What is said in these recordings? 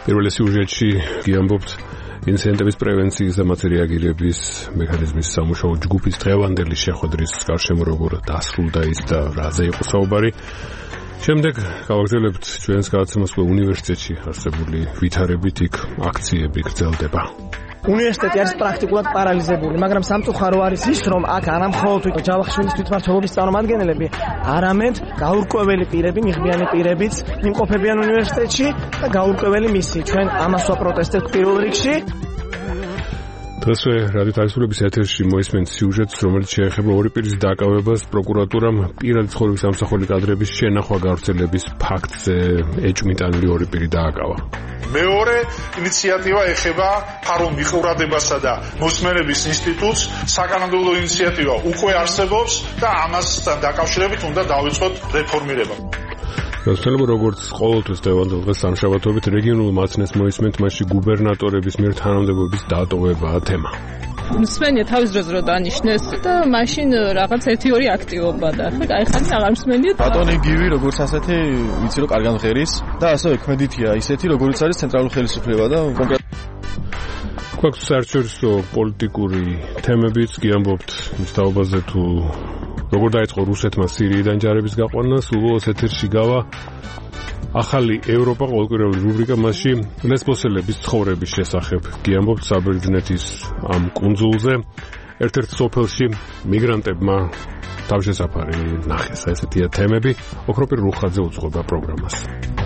პირველი სიუჟეტში გიამბობთ ინციდენტების პრევენციის და მათ რეაგირების მექანიზმის სამუშაო ჯგუფის დღევანდელი შეხვედრის გარშემო როგორ დასრულდა ის და რაზე იყო საუბარი. შემდეგ გავაგრძელებთ ჩვენს გადაცემას უნივერსიტეტში არსებული ვითარებით, იქ აქციები გრძელდება. უნივერსიტეტი არის პრაქტიკულად პარალიზებული, მაგრამ სამწუხარო არის ის, რომ აქ არა მხოლოდ ჯავახიშვილის თვითმმართველობის წარმომადგენლები, არამედ გაურკვეველი პირები, მიღბიანი პირებიც იმყოფებიან უნივერსიტეტში და გაურკვეველი მისი. ჩვენ ამას ვაპროტესტებთ პირველ რიგში. დღესვე რადიო თავისუფლების ეთერში მოისმენთ სიუჟეტს, რომელიც შეეხება ორი პირის დაკავებას. პროკურატურამ პირადი ცხოვრების ამსახველი კადრების შენახვა გავრცელების ფაქტზე ეჭვმიტანილი ორი პირი დააკავა. მეორე ინიციატივა ეხება ფარულ მიყურადებასა და მოსმენების ინსტიტუტს. საკანონმდებლო ინიციატივა უკვე არსებობს და ამასთან დაკავშირებით უნდა დავიწყოთ რეფორმირება. გასწავლება როგორც ყოველთვის დღევანდელ დღეს სამშაბათობით რეგიონულ მაცნეს მოისმენთ, მასში გუბერნატორების მიერ თანამდებობის დატოვებაა თემა. მსმენია თავის დროზე რომ დანიშნეს და მაშინ რაღაც 1-2 აქტივობა და ახლა ხანი აღარ მსმენია. ბატონი გივი როგორც ასეთი ვიცი რომ კარგად ღერის და ასევე ქმედითია ისეთი როგორც არის ცენტრალური ხელისუფლება და კონკრეტულად გვაქვს საერთაშორისო პოლიტიკური თემებიც, გიამბობთ ის თაობაზე თუ როგორ დაიწყო რუსეთმა სირიიდან ჯარების გაყვანა. სულ ეთერში გავა ახალი ევროპა, ყოველკვირეული რუბრიკა, მასში ლესბოსელების ცხოვრების შესახებ გიამბობთ საბერძნეთის ამ კუნძულზე. ერთ-ერთ სოფელში მიგრანტებმა თავშესაფარი ნახეს. ესეთია თემები. ოქროპირ რუხაძე უძღვება პროგრამას.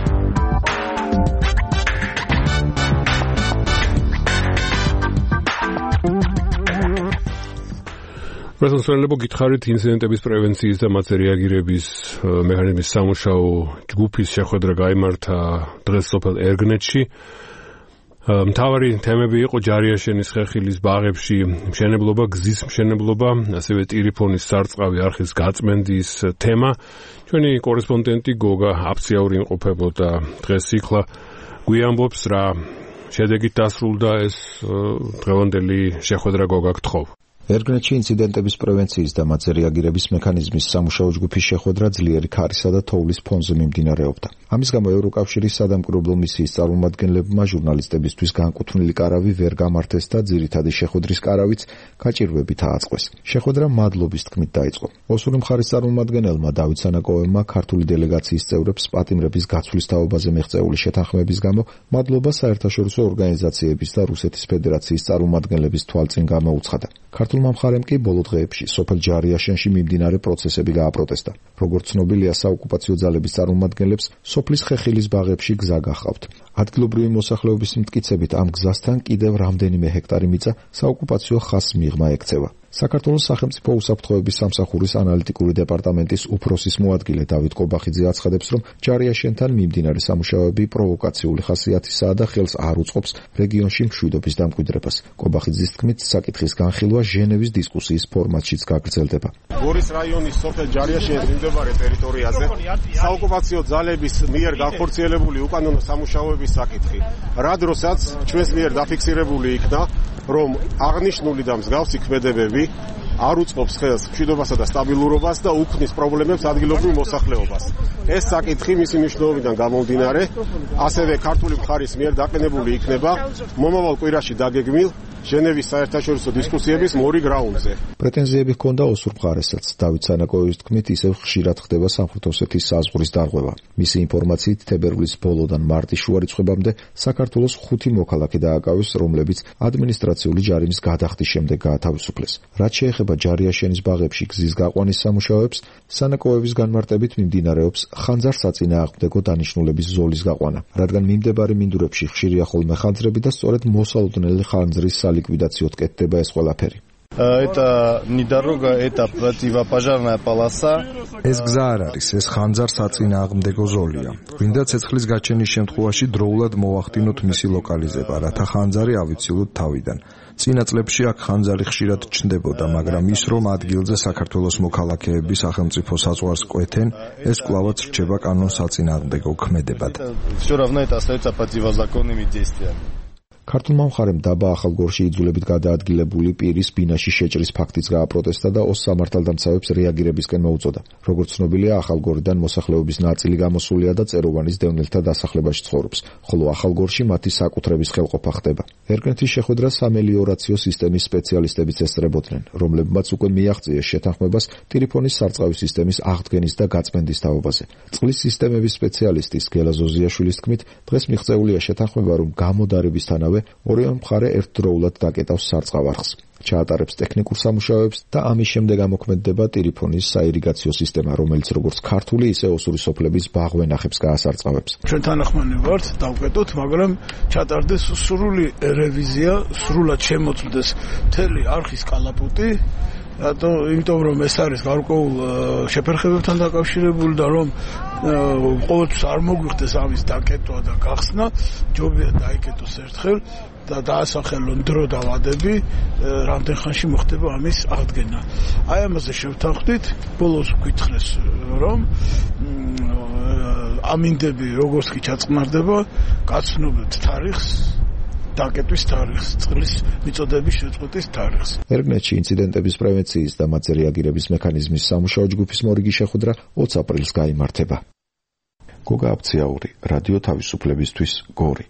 პრესონსველებო გითხარით ინციდენტების პრევენციის და მათ რეაგირების მექანიზმის სამუშაო ჯგუფის შეხვედრა გაიმართა დღეს სოფელ ერგნეთში. მთავარი თემები იყო ჯარიაშენის ხეხილის ბაღებში მშენებლობა, გზის მშენებლობა, ასევე ტირიფონის სარწყავი არხის გაწმენდის თემა. ჩვენი კორესპონდენტი გოგა აფციაური იმყოფებოდა დღეს იქლა, გვიამბობს რა შედეგით დასრულდა ეს დღევანდელი შეხვედრა. გოგა, გთხოვ. ერგნეთში ინციდენტების პრევენციის და მათზე რეაგირების მექანიზმის სამუშაო ჯგუფის შეხვედრა ძლიერი ქარისა და თოვლის ფონზე მიმდინარეობდა. ამის გამო ევროკავშირის სადამკვირვებლო მისიის წარმომადგენლებმა ჟურნალისტებისთვის განკუთვნილი კარავი ვერ გამართეს და ძირითადი შეხვედრის კარავიც გაჭირვებით ააწყვეს. შეხვედრა მადლობის თქმით დაიწყო. ოსური მხარის წარმომადგენელმა დავით სანაკოევმა ქართული დელეგაციის წევრებს პატიმრების გაცვლის თაობაზე მიღწეული შეთანხმების გამო მადლობა საერთაშორისო ორგანიზაციების და რუსეთის ფედერაციის წარმომადგენლების თვალწინ გამოუცხადა. ქართულმა მხარემ კი ბოლო დღეებში სოფელ ჯარიაშენში მიმდინარე პროცესები გააპროტესტა. როგორც ცნობილია, საოკუპაციო ძალების წარმომადგენლებს სოფლის ხეხილის ბაღებში გზა გახავთ. ადგილობრივი მოსახლეობის მტკიცებით ამ გზასთან კიდევ რამდენიმე ჰექტარი მიწა საოკუპაციო ხაზს მიღმა ექცევა. საქართველოს სახელმწიფო უსაფრთხოების სამსახურის ანალიტიკური დეპარტამენტის უფროსის მოადგილე დავით კობახიძე აცხადებს, რომ ჯარიაშენთან მიმდინარე სამუშაოები პროვოკაციული ხასიათისაა და ხელს არ უწყობს რეგიონში მშვიდობის დამკვიდრებას. კობახიძის თქმით, საკითხის განხილვა ჟენევის დისკუსიის ფორმატშიც გაგრძელდება. გორის რაიონის სოფელ ჯარიაშენის მიმდებარე ტერიტორიაზე საოკუპაციო ძალების მიერ განხორციელებული უკანონო სამუშაოების საკითხი, რა დროსაც ჩვენს მიერ დაფიქსირებული იქნა, რომ აღნიშნული და მსგავსი ქმედებები არ უწყობს ხელს მშვიდობასა და სტაბილურობას და უქმნის პრობლემებს ადგილობრივ მოსახლეობას. ეს საკითხი მისი მნიშვნელობიდან გამომდინარე, ასევე ქართული მხარის მიერ დაყენებული იქნება მომავალ კვირაში დაგეგმილ ჟენევის საერთაშორისო დისკუსიების მორიგ რაუნდზე. პრეტენზიები ჰქონდა ოსურ მხარესაც. დავით სანაკოევის თქმით, ისევ ხშირად ხდება სამხრეთ ოსეთის საზღვრის დარღვევა. მისი ინფორმაციით, თებერვლის ბოლოდან მარტის შუა რიცხვებამდე საქართველოს 5 მოქალაქე დააკავეს, რომლებიც ადმინისტრაციული ჯარიმის გადახდის შემდეგ გაათავისუფლეს. რაც შეეხება ჯარიაშენის ბაღებში გზის გაყვანის სამუშაოებს, სანაკოევის განმარტებით მიმდინარეობს ხანძარ-საწინააღმდეგო დანიშნულების ზოლის გაყვანა, რადგან მიმდებარე მინდვრებში ხშირია ხოლმე ხანძრები და სწორედ მოსალოდნელი ხანძრის ლიკვიდაციოდ კეთდება ეს ყველაფერი. Это не дорога, это противопожарная полоса. ეს გზა არ არის, ეს ხანძარ-საწინააღმდეგო ზოლია. გვინდა ცეცხლის გაჩენის შემთხვევაში დროულად მოვახდინოთ მისი ლოკალიზება, რათა ხანძარი ავიცილოთ თავიდან. წინა წლებში აქ ხანძარი ხშირად ჩნდებოდა, მაგრამ ის რომ ადგილზე საქართველოს მოქალაქეები სახელმწიფო საზღვარს კვეთენ, ეს კვლავაც რჩება კანონ-საწინააღმდეგო ქმედებად. Всё равно это остается противозаконными действиями. ქართულმა მხარემ დაბა ახალგორში იძულებით გადაადგილებული პირის ბინაში შეჭრის ფაქტიც გააპროტესტა და ოს სამართალდამცავებს რეაგირებისკენ მოუწოდა. როგორც ცნობილია, ახალგორიდან მოსახლეობის ნაწილი გამოსულია და წეროვანის დევნილთა დასახლებაში ცხოვრობს, ხოლო ახალგორში მათი საკუთრების ხელყოფა ხდება. ერგნეთის შეხვედრას სამელიორაციო სისტემის სპეციალისტებიც ესწრებოდნენ, რომლებმაც უკვე მიაღწიეს შეთანხმებას ტირიფონის სარწყავი სისტემის აღდგენის და გაწმენდის თაობაზე. წყლის სისტემების სპეციალისტის გელა ზოზიაშვილის თქმით, დღეს მიღწეულია შეთანხმება, რომ გამოდარებისთანავე ორივე მხარე ერთდროულად დაკეტავს სარწყავ არხს. ჩაატარებს ტექნიკურ სამუშაოებს და ამის შემდეგ ამოქმედდება ტირიფონის საირიგაციო სისტემა, რომელიც როგორც ქართული, ისე ოსური სოფლების ბაღვენახებს გაასარწყავებს. ჩვენ თანახმანი ვართ, დავკეტოთ, მაგრამ ჩატარდეს სრული რევიზია, სრულად შემოწმდეს მთელი არხის კალაპოტი, იმიტომ რომ ეს არის გარკვეულ შეფერხებებთან დაკავშირებული და რომ ყოველთვის არ მოგვიხდეს ამის დაკეტვა და გახსნა, ჯობია დაიკეტოს ერთხელ და დაასახელონ დრო და ვადები, რამდენ ხანში მოხდება ამის აღდგენა. აი ამაზე შევთანხმდით, ბოლოს გითხრეს რომ ამინდები როგორც კი ჩაწყნარდება, გაცნობთ თარიღს, დაკეტვის თარიღს, წყლის მიწოდების შეწყვეტის თარიღს. ერგნეთში ინციდენტების პრევენციის და მათზე რეაგირების მექანიზმის სამუშაო ჯგუფის მორიგი შეხვედრა 20 აპრილს გაიმართება. გოგა აფციაური, რადიო თავისუფლებისთვის, გორი.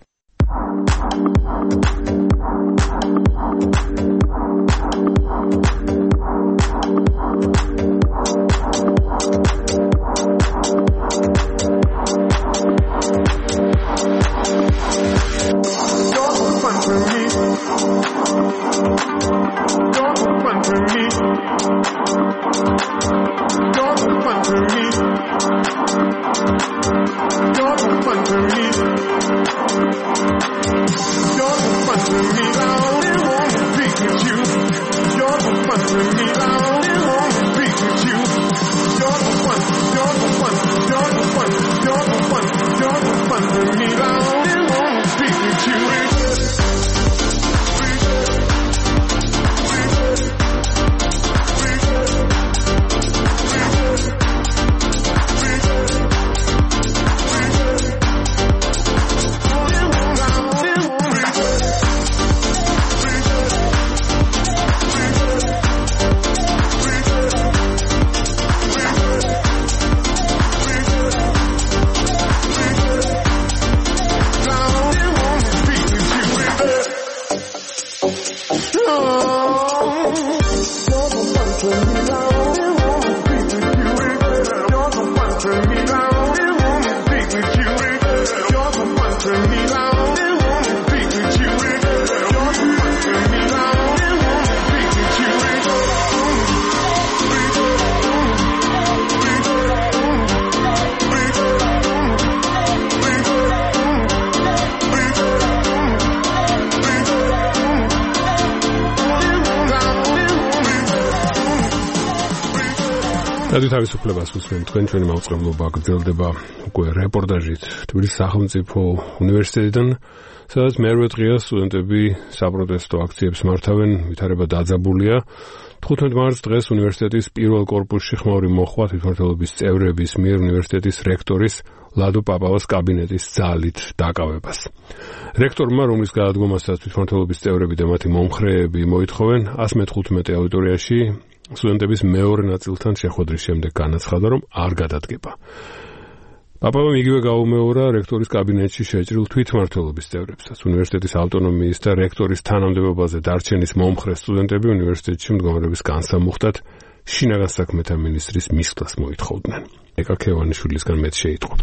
რადიო თავისუფლებას უსმენთ, ჩვენი მაუწყებლობა გრძელდება უკვე რეპორტაჟით თბილისის სახელმწიფო უნივერსიტეტიდან, სადაც მერვე დღეა სტუდენტები საპროტესტო აქციებს მართავენ, ვითარება დაძაბულია. 15 მარტს დღეს უნივერსიტეტის პირველ კორპუსში ხმაური მოხვა თვითმმართველობის წევრების მიერ უნივერსიტეტის რექტორის ლადო პაპავას კაბინეტის ძალით დაკავებას. რექტორმა, რომლის გადადგომასაც თვითმმართველობის წევრები და მათი მომხრეები მოითხოვენ, 115 აუდიტორიაში სტუდენტების მეორე ნაწილთან შეხვედრის შემდეგ განაცხადა, რომ არ გადადგება. პაპავამ იგივე გაუმეორა რექტორის კაბინეტში შეჭრილ თვითმმართველობის წევრებსაც. უნივერსიტეტის ავტონომიის და რექტორის თანამდებობაზე დარჩენის მომხრე სტუდენტები უნივერსიტეტში მდგომარეობის განსამუხტად შინაგან საქმეთა მინისტრის მისვლას მოითხოვდნენ. ეკა ქევანიშვილისგან მეც შეიტყობთ.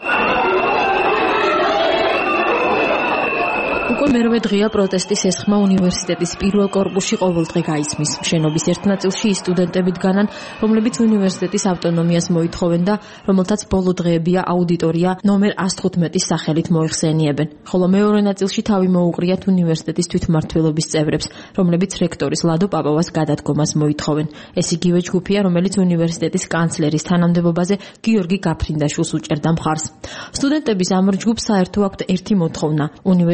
უკვე მერვე დღეა პროტესტის ესხმა უნივერსიტეტის პირველ კორპუსში ყოველდღე გაისმის. შენობის ერთ ნაწილში ის სტუდენტები დგანან, რომლებიც უნივერსიტეტის ავტონომიას მოითხოვენ და რომელთაც ბოლო დღეებია აუდიტორია ნომერ 115-ის სახელით მოიხსენიებენ. ხოლო მეორე ნაწილში თავი მოუყრიათ უნივერსიტეტის თვითმმართველობის წევრებს, რომლებიც რექტორის ლადო პაპავას გადადგომას მოითხოვენ. ეს იგივე ჯგუფია, რომელიც უნივერსიტეტის კანცლერის თანამდებობაზე გიორგი გაფრინდაშვილს უჭერდა მხარს. სტუდენტების ამ ჯგუფს საერთო აქვთ ერთი მოთხოვნა: უნივერსიტეტში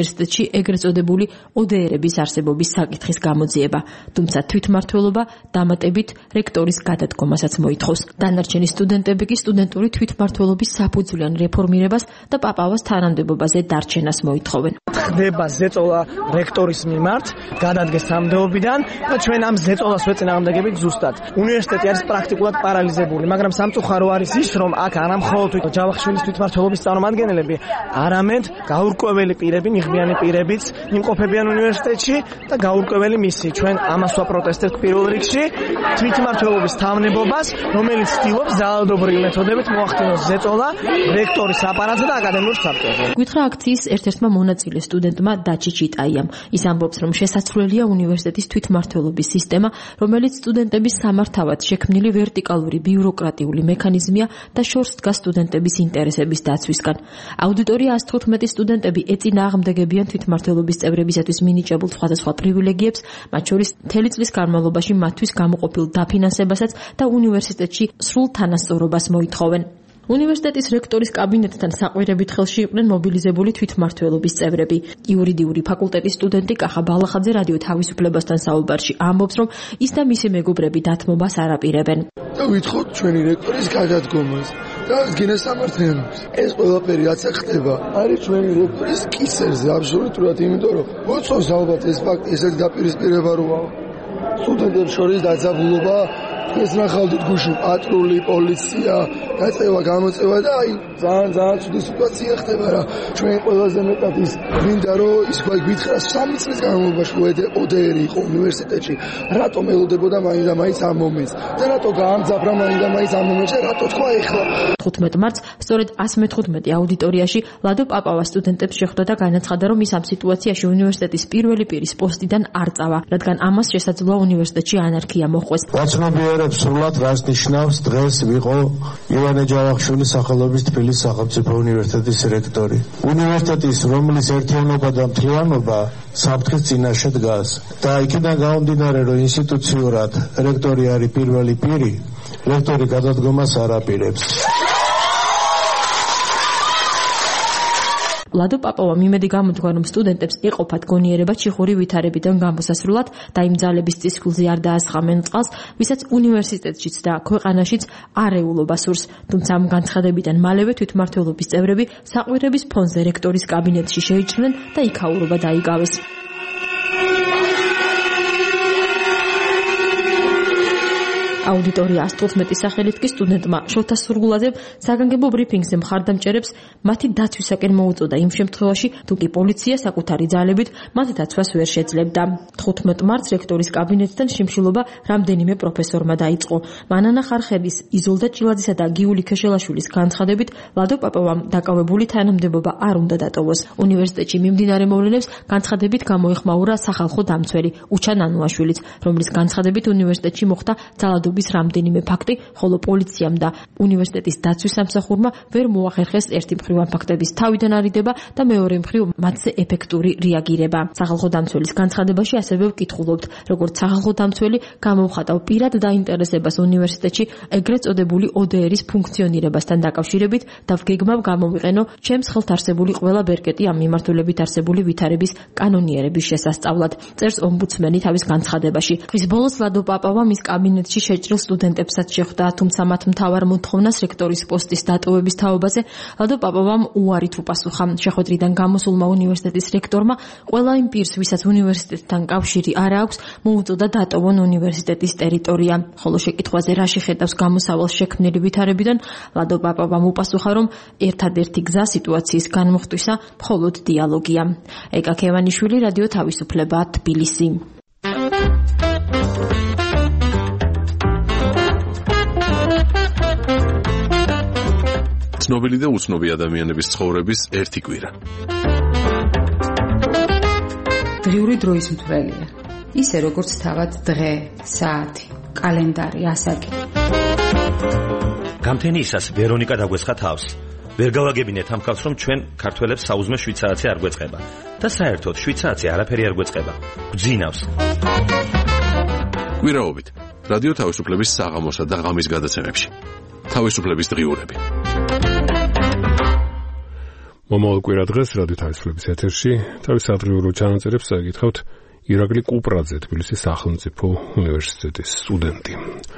ეგრეთ წოდებული ODR-ების არსებობის საკითხის გამოძიება, თუმცა თვითმმართველობა დამატებით რექტორის გადადგომასაც მოითხოვს. დანარჩენი სტუდენტები კი სტუდენტური თვითმმართველობის საფუძვლიან რეფორმირებას და პაპავას თანამდებობაზე დარჩენას მოითხოვენ. ხდება ზეწოლა რექტორის მიმართ, გადადგეს სამდეობიდან და ჩვენ ამ ზეწოლას ვეწინააღმდეგებით ზუსტად. უნივერსიტეტი არის პრაქტიკულად პარალიზებული, მაგრამ სამწუხარო არის ის, რომ აქ არა მხოლოდ ჯავახიშვილის თვითმმართველობის წარმომადგენლები, არამედ გაურკვეველი პირები, ნიღბიანი პირებიც იმყოფებიან უნივერსიტეტში და გაურკვეველი მისი. ჩვენ ამას ვაპროტესტებთ პირველ რიგში თვითმმართველობის თავმნებობას, რომელიც ცდილობს ძალადობრივი მეთოდებით მოახდინოს ზეწოლა რექტორის აპარატზე და აკადემიურ საბჭოზე. გითხრა აქციის ერთ-ერთმა მონაწილე სტუდენტმა დაჩი ჩიტაიამ. ის ამბობს, რომ შესაძლებელია უნივერსიტეტის თვითმმართველობის სისტემა, რომელიც სტუდენტების სამართავად შექმნილი ვერტიკალური ბიუროკრატიული მექანიზმია და შორს დგას სტუდენტების ინტერესების დაცვისგან. აუდიტორია 115 სტუდენტები ეწინააღმდეგებიან თვითმმართველობის წევრებისათვის მინიჭებულ სხვადასხვა პრივილეგიებს, მათ შორის მთელი წლის განმავლობაში მათთვის გამოყოფილ დაფინანსებასაც და უნივერსიტეტში სრულ თანასწორობას მოითხოვენ. უნივერსიტეტის რექტორის კაბინეტთან საყვირებით ხელში იყვნენ მობილიზებული თვითმმართველობის წევრები. იურიდიული ფაკულტეტის სტუდენტი კახა ბალახაძე რადიო თავისუფლებასთან საუბარში ამბობს, რომ ის და მისი მეგობრები დათმობას არ აპირებენ. და ვითხოვთ ჩვენი რექტორის გადადგომას და გენასამართლიანებს. ეს ყველაფერი რაც ხდება, არის ჩვენი რექტორის კისერზე აბსოლუტურად, იმიტომ რომ მოწონს ალბათ ეს ფაქტი, ესეც დაპირისპირება როა. სტუდენტებს შორის დაძაბულობა ეს ნახავდით გუშინ პატრული, პოლიცია, დაწევა, გამოწევა და აი ძალიან ცუდი სიტუაცია ხდება რა. ჩვენ ყველაზე მეტად ის მინდა რომ ის გითხრა 3 წლის განმავლობაში ODR იყო უნივერსიტეტში. რატომ ელოდებოდა მაინც ამ მომენტს? და რატო გაამძაფრა მაინც ამ მომენტში? რატო თქვა ეხლა? 15 მარტს სწორედ 115 აუდიტორიაში ლადო პაპავა სტუდენტებს შეხვდა და განაცხადა, რომ ის ამ სიტუაციაში უნივერსიტეტის პირველი პირის პოსტიდან არ წავა, რადგან ამას შესაძლოა უნივერსიტეტში ანარქია მოხვდეს. სრულად რას ნიშნავს დღეს ვიყო ივანე ჯავახიშვილის სახელობის თბილისის სახელმწიფო უნივერსიტეტის რექტორი. უნივერსიტეტის, რომლის ერთიანობა და მთლიანობა საფრთხის წინაშე დგას და იქიდან გამომდინარე, რომ ინსტიტუციურად რექტორი არის პირველი პირი, რექტორი გადადგომას არ აპირებს. ლადო პაპავამ იმედი გამოთქვა, რომ სტუდენტებს ეყოფათ გონიერება ჩიხური ვითარებიდან გამოსასრულად და იმ ძალების წისქვილზე არ დაასხამენ წყალს, ვისაც უნივერსიტეტშიც და ქვეყანაშიც არეულობა სურს. თუმცა ამ განცხადებიდან მალევე თვითმმართველობის წევრები საყვირების ფონზე რექტორის კაბინეტში შეიჭრნენ და იქაურობა დაიკავეს. აუდიტორია 115 სახელით კი სტუდენტმა შოთა სურგულაძემ საგანგებო ბრიფინგზე მხარდამჭერებს მათი დაცვისაკენ მოუწოდა იმ შემთხვევაში, თუ კი პოლიცია საკუთარი ძალებით მათ დაცვას ვერ შეძლებდა. 15 მარტს რექტორის კაბინეტიდან შიმშილობა რამდენიმე პროფესორმა დაიწყო. მანანა ხარხელის, იზოლდა ჭილაძისა და გიული ქეშელაშვილის განცხადებით, ლადო პაპავამ დაკავებული თანამდებობა არ უნდა დატოვოს. უნივერსიტეტში მიმდინარე მოვლენებს განცხადებით გამოეხმაურა სახალხო დამცველი უჩან ანუაშვილიც, რომლის განცხადებით უნივერსიტეტში მოხდა ძალადობის რამდენიმე ფაქტი, ხოლო პოლიციამ და უნივერსიტეტის დაცვის სამსახურმა ვერ მოახერხეს ერთი მხრივ ამ ფაქტების თავიდან არიდება და მეორე მხრივ მათზე ეფექტური რეაგირება. სახალხო დამცველის განცხადებაში ასევე ვკითხულობთ, როგორც სახალხო დამცველი გამოვხატავ პირად დაინტერესებას უნივერსიტეტში ეგრეთ წოდებული ODR-ის ფუნქციონირებასთან დაკავშირებით და ვგეგმავ გამოვიყენო ჩემს ხელთ არსებული ყველა ბერკეტი ამ მიმართულებით არსებული ვითარების კანონიერების შესასწავლად, წერს ომბუდსმენი თავის განცხადებაში. ხის ბოლოს ლადო პაპავა მის კაბინეტში შეჭრილ სტუდენტებსაც შეხვდა, თუმცა მათ მთავარ მოთხოვნას რექტორის პოსტის დატოვების თაობაზე ლადო პაპავამ უარით უპასუხა. შეხვედრიდან გამოსულმა უნივერსიტეტის რექტორმა ყველა იმ პირს, ვისაც უნივერსიტეტთან კავშირი არ აქვს, მოუწოდა დატოვონ უნივერსიტეტის ტერიტორია. ხოლო შეკითხვაზე რა შეხედავს გამოსავალს შექმნილი ვითარებიდან, ლადო პაპავამ უპასუხა, რომ ერთადერთი გზა სიტუაციის განმოხტვისა მხოლოდ დიალოგია. ეკა ქევანიშვილი, რადიო თავისუფლება, თბილისი. ცნობილი და უცნობი ადამიანების ცხოვრების ერთი კვირა. დღიური დროის მცველია. ისე როგორც თავად დღე, საათი, კალენდარი, ასაკი. გამთენიისას ვერონიკა დაგვეცხა თავს. ვერ გავაგებინეთ ამ ხალხს, რომ ჩვენ ქართველებს საუზმე 7 საათი არ გვეწყება და საერთოდ 7 საათი არაფერი არ გვეწყება. გძინავს. კვირაობით რადიო თავისუფლების საღამოსა და ღამის გადაცემებში. თავისუფლების დღიურები. მომავალ კვირა დღეს რადიო თავისუფლების ეთერში თავის ადრეულო ჩანაწერებს წაიკითხავთ ირაკლი კუპრაძე, თბილისის სახელმწიფო უნივერსიტეტის სტუდენტი.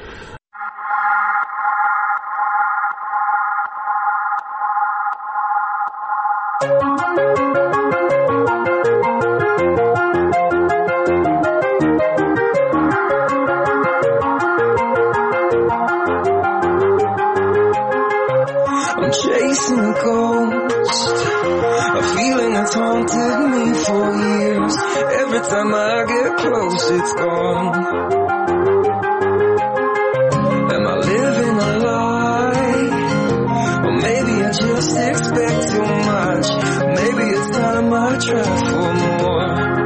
I'm chasing a ghost, a feeling that's haunted me for years. Every time I get close, it's gone. Am I living a lie? Or maybe I just expect too much. Maybe it's time I try for more.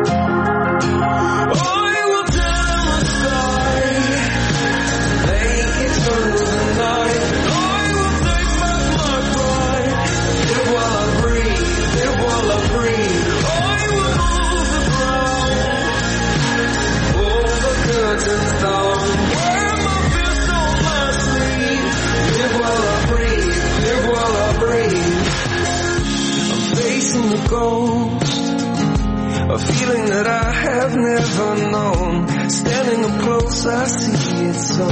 I will tell the sky, make it through the night. I will take back my pride. Live while I breathe, live while I breathe. I will move the ground, pull the curtains down, wear my fist on my sleeve. Live while I breathe, live while I breathe. I'm facing the ghost, a feeling that I have never known. Standing up close, I see it so.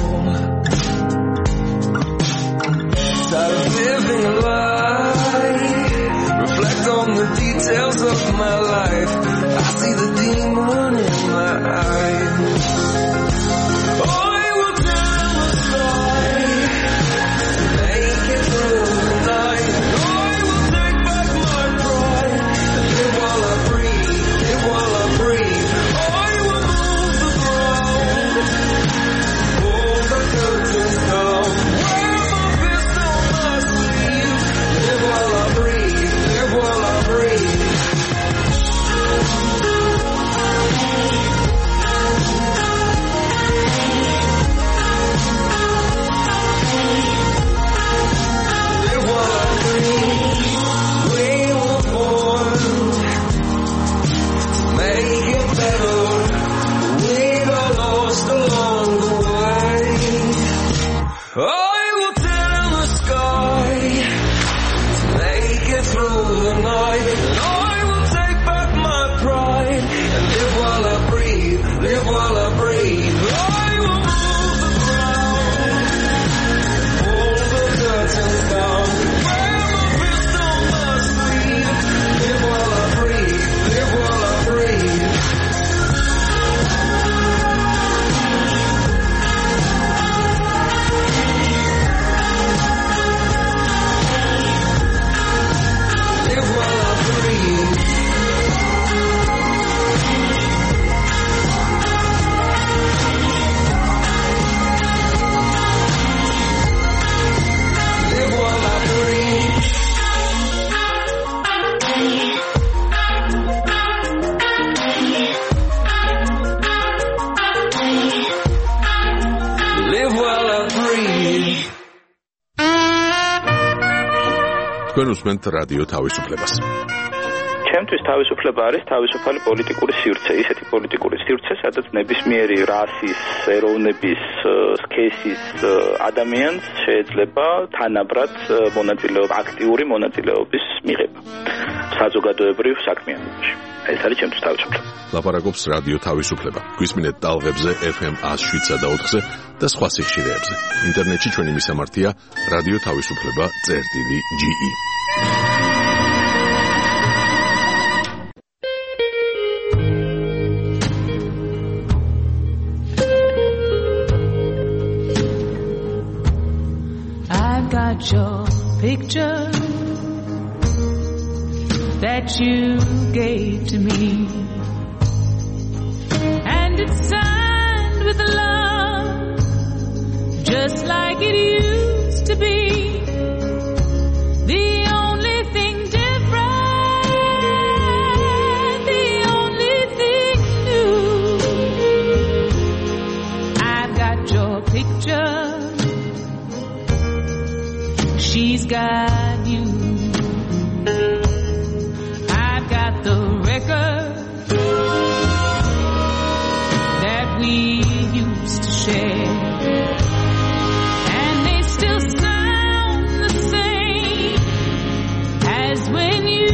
Tired of living a lie, reflect on the details of my life. I see the demon in my eyes. I will tell the sky, make it through the night. I will take back my pride, and live while I breathe, live while I breathe. I will move the ground, pull the curtains down, wear my fist on my sleeve. Live while I breathe, live while I breathe. Live while I breathe. We were born to make it better. We got lost along the way. I will tell the sky to make it through the night. And I will take back my pride and live while I breathe, live while I breathe. I will move the ground, pull the curtains down, wear my fist on my sleeve. Live while I breathe, live while I breathe. Live while I breathe. Live while I breathe. Live while I breathe. თქვენ უსმენთ რადიო თავისუფლებას. ჩემთვის თავისუფლება არის თავისუფალი პოლიტიკური სივრცე, ისეთი პოლიტიკური სივრცე, სადაც ნებისმიერი რასის, ეროვნების, სქესის ადამიანს შეიძლება თანაბრად მონაწილეობა, აქტიური მონაწილეობის მიღება საზოგადოებრივ საქმიანობაში. ეს არის ჩემთვის თავისუფლება. ლაპარაკობს რადიო თავისუფლება. გვისმინეთ ტალღებზე FM 107 და 4-ზე და სხვა სიხშირეებზე. ინტერნეტში ჩვენი მისამართია რადიო თავისუფლება.ge. I've got your picture that you gave to me, and it's signed with love, just like it used to be. The only thing different, the only thing new. I've got your picture, she's got you. I've got the record that we used to share, and they still sound the same as when you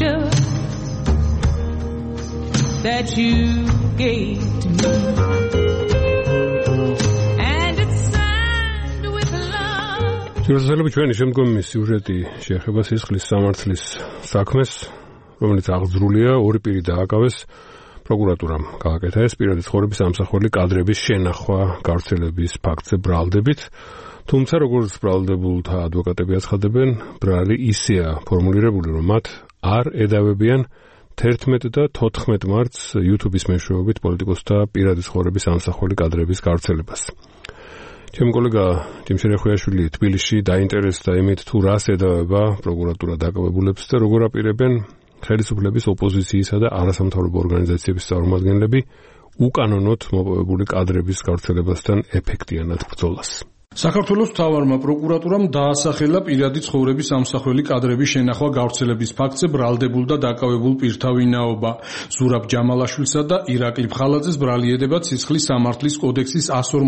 gift that you gave to me. And it's signed with love. შესაძლოა ჩვენი შემდგომი სიუჟეტი შეეხება სისხლის სამართლის საქმეს, რომელიც აღძრულია ორი პირი დააკავეს პროკურატურამ გააკეთა ეს პირადი ცხოვრების ამსახველი კადრების შენახვა გავრცელების ფაქტზე ბრალდებით, თუმცა როგორც ბრალდებულთა ადვოკატები აცხადებენ, ბრალი ისეა ფორმულირებული, რომ მათ არ ედავებიან 11 და 14 მარტს YouTube-ის მეშვეობით პოლიტიკოსთა პირადი ცხოვრების ამსახველი კადრების გავრცელებას. ჩემი კოლეგა ჯიმშერ ხვიაშვილი თბილისში დაინტერესდა იმით, თუ რას ედავება პროკურატურა დაკავებულებს და როგორ აპირებენ ხელისუფლების ოპოზიციისა და არასამთავრობო ორგანიზაციების წარმომადგენლები უკანონოდ მოპოვებული კადრების გავრცელებასთან ეფექტიანად ბრძოლას. საქართველოს მთავარმა პროკურატურამ დაასახელა პირადი ცხოვრების ამსახველი კადრების შენახვა გავრცელების ფაქტზე ბრალდებულ და დაკავებულ პირთა ვინაობა. ზურაბ ჯამალაშვილსა და ირაკლი ფხალაძეს ბრალი ედება სისხლის სამართლის კოდექსის